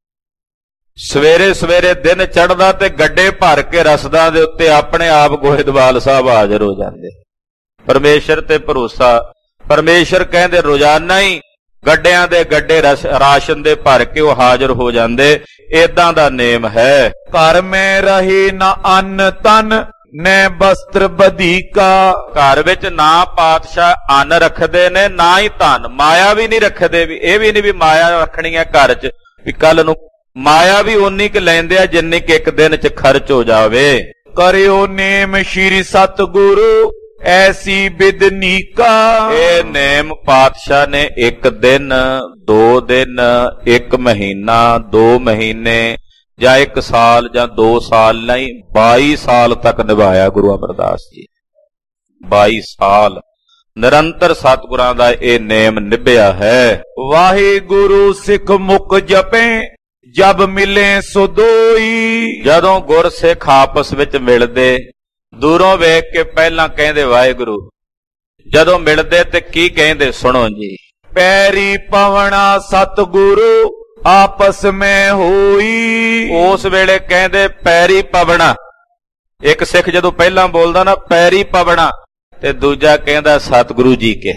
S1: ਸਵੇਰੇ ਸਵੇਰੇ ਦਿਨ ਚੜ੍ਹਦਾ ਤੇ ਗੱਡੇ ਭਰ ਕੇ ਰਸਦਾਂ ਦੇ ਉੱਤੇ ਆਪਣੇ ਆਪ ਗੋਇੰਦਵਾਲ ਸਾਹਿਬ ਹਾਜ਼ਰ ਹੋ ਜਾਂਦੇ। ਪਰਮੇਸ਼ਰ ਤੇ ਭਰੋਸਾ। ਪਰਮੇਸ਼ਰ ਕਹਿੰਦੇ ਰੋਜ਼ਾਨਾ ਹੀ ਗੱਡਿਆਂ ਦੇ ਗੱਡੇ ਰਾਸ਼ਨ ਦੇ ਭਰ ਕੇ ਉਹ ਹਾਜ਼ਰ ਹੋ ਜਾਂਦੇ। ਏਦਾਂ ਦਾ ਨੇਮ ਹੈ।
S2: ਘਰ ਮੈਂ ਰਹੇ ਨਾ ਅੰਨ ਤਨ ਨੈ ਬਸਤਰ ਬਧੀਕਾ।
S1: ਘਰ ਵਿੱਚ ਨਾ ਪਾਤਸ਼ਾਹ ਅੰਨ ਰੱਖਦੇ ਨੇ, ਨਾ ਹੀ ਧਨ, ਮਾਇਆ ਵੀ ਨਹੀਂ ਰੱਖਦੇ। ਵੀ ਇਹ ਵੀ ਨਹੀਂ ਵੀ ਮਾਇਆ ਰੱਖਣੀ ਹੈ ਘਰ ਚ, ਵੀ ਕੱਲ ਨੂੰ ਮਾਇਆ ਵੀ ਓਨੀ ਕੁ ਲੈਂਦੇ ਆ ਜਿੰਨੀ ਕਿ ਇੱਕ ਦਿਨ ਚ ਖਰਚ ਹੋ ਜਾਵੇ।
S2: ਕਰਿਓ ਨੇਮ ਸ਼੍ਰੀ ਸਤਿਗੁਰੂ ਐਸੀ ਬਿਦਨੀਕਾ।
S1: ਇਹ ਨੇਮ ਪਾਤਸ਼ਾਹ ਨੇ ਇੱਕ ਦਿਨ, ਦੋ ਦਿਨ, ਇੱਕ ਮਹੀਨਾ, ਦੋ ਮਹੀਨੇ ਜਾਂ ਇੱਕ ਸਾਲ ਜਾਂ ਦੋ ਸਾਲ ਨਹੀਂ, ਬਾਈ ਸਾਲ ਤੱਕ ਨਿਭਾਇਆ ਗੁਰੂ ਅਮਰਦਾਸ ਜੀ। ਬਾਈ ਸਾਲ ਨਿਰੰਤਰ ਸਤਿਗੁਰਾਂ ਦਾ ਇਹ ਨੇਮ ਨਿਭਿਆ ਹੈ।
S2: ਵਾਹਿਗੁਰੂ ਸਿੱਖ ਮੁਖ ਜਪੇ ਜਬ ਮਿਲੇ ਸੋ ਦੋਈ।
S1: ਜਦੋਂ ਗੁਰ ਸਿੱਖ ਆਪਸ ਵਿੱਚ ਮਿਲਦੇ, ਦੂਰੋਂ ਵੇਖ ਕੇ ਪਹਿਲਾਂ ਕਹਿੰਦੇ ਵਾਹਿਗੁਰੂ, ਜਦੋਂ ਮਿਲਦੇ ਤੇ ਕੀ ਕਹਿੰਦੇ ਸੁਣੋ ਜੀ।
S2: ਪੈਰੀ ਪਵਣਾ ਸਤਿਗੁਰੂ ਆਪਸ ਮੈਂ ਹੋਈ।
S1: ਉਸ ਵੇਲੇ ਕਹਿੰਦੇ ਪੈਰੀ ਪਵਣਾ। ਇੱਕ ਸਿੱਖ ਜਦੋਂ ਪਹਿਲਾਂ ਬੋਲਦਾ ਨਾ ਪੈਰੀ ਪਵਣਾ, ਤੇ ਦੂਜਾ ਕਹਿੰਦਾ ਸਤਿਗੁਰੂ ਜੀ ਕੇ।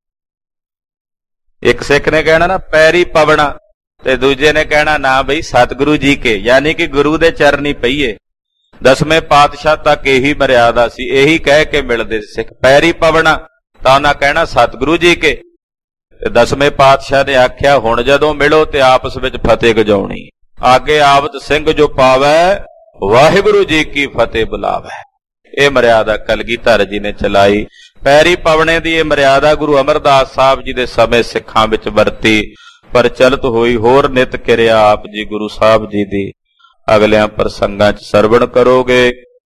S1: ਇੱਕ ਸਿੱਖ ਨੇ ਕਹਿਣਾ ਨਾ ਪੈਰੀ ਪਵਣਾ, ਤੇ ਦੂਜੇ ਨੇ ਕਹਿਣਾ ਨਾ ਬਈ ਸਤਿਗੁਰੂ ਜੀ ਕੇ, ਯਾਨੀ ਕਿ ਗੁਰੂ ਦੇ ਚਰਨੀ ਪਈਏ। ਦਸਵੇਂ ਪਾਤਸ਼ਾਹ ਤੱਕ ਇਹੀ ਮਰਿਆਦਾ ਸੀ, ਇਹੀ ਕਹਿ ਕੇ ਮਿਲਦੇ ਸਿੱਖ। ਪੈਰੀ ਪਵਣਾ ਤਾਂ ਨਾ ਕਹਿਣਾ ਸਤਿਗੁਰੂ ਜੀ ਕੇ। ਤੇ ਦਸਵੇਂ ਪਾਤਸ਼ਾਹ ਨੇ ਆਖਿਆ ਹੁਣ ਜਦੋਂ ਮਿਲੋ ਤੇ ਆਪਸ ਵਿੱਚ ਫਤਿਹ ਗਜਾਉਣੀ। ਆਗੇ ਆਵਤ ਸਿੰਘ ਜੋ ਪਾਵੈ ਵਾਹਿਗੁਰੂ ਜੀ ਕੀ ਫਤਿਹ ਬੁਲਾਵੈ। ਇਹ ਮਰਿਆਦਾ ਕਲਗੀਧਰ ਜੀ ਨੇ ਚਲਾਈ। ਪੈਰੀ ਪਵਣੇ ਦੀ ਇਹ ਮਰਿਆਦਾ ਗੁਰੂ ਅਮਰਦਾਸ ਸਾਹਿਬ ਜੀ ਦੇ ਸਮੇਂ ਸਿੱਖਾਂ ਵਿੱਚ ਵਰਤੀ, ਪ੍ਰਚਲਿਤ ਹੋਈ। ਹੋਰ ਨਿਤ ਕਿਰਿਆ ਆਪ ਜੀ ਗੁਰੂ ਸਾਹਿਬ ਜੀ ਦੀ ਅਗਲਿਆਂ ਪ੍ਰਸੰਗਾਂ 'ਚ ਸਰਵਣ ਕਰੋਗੇ।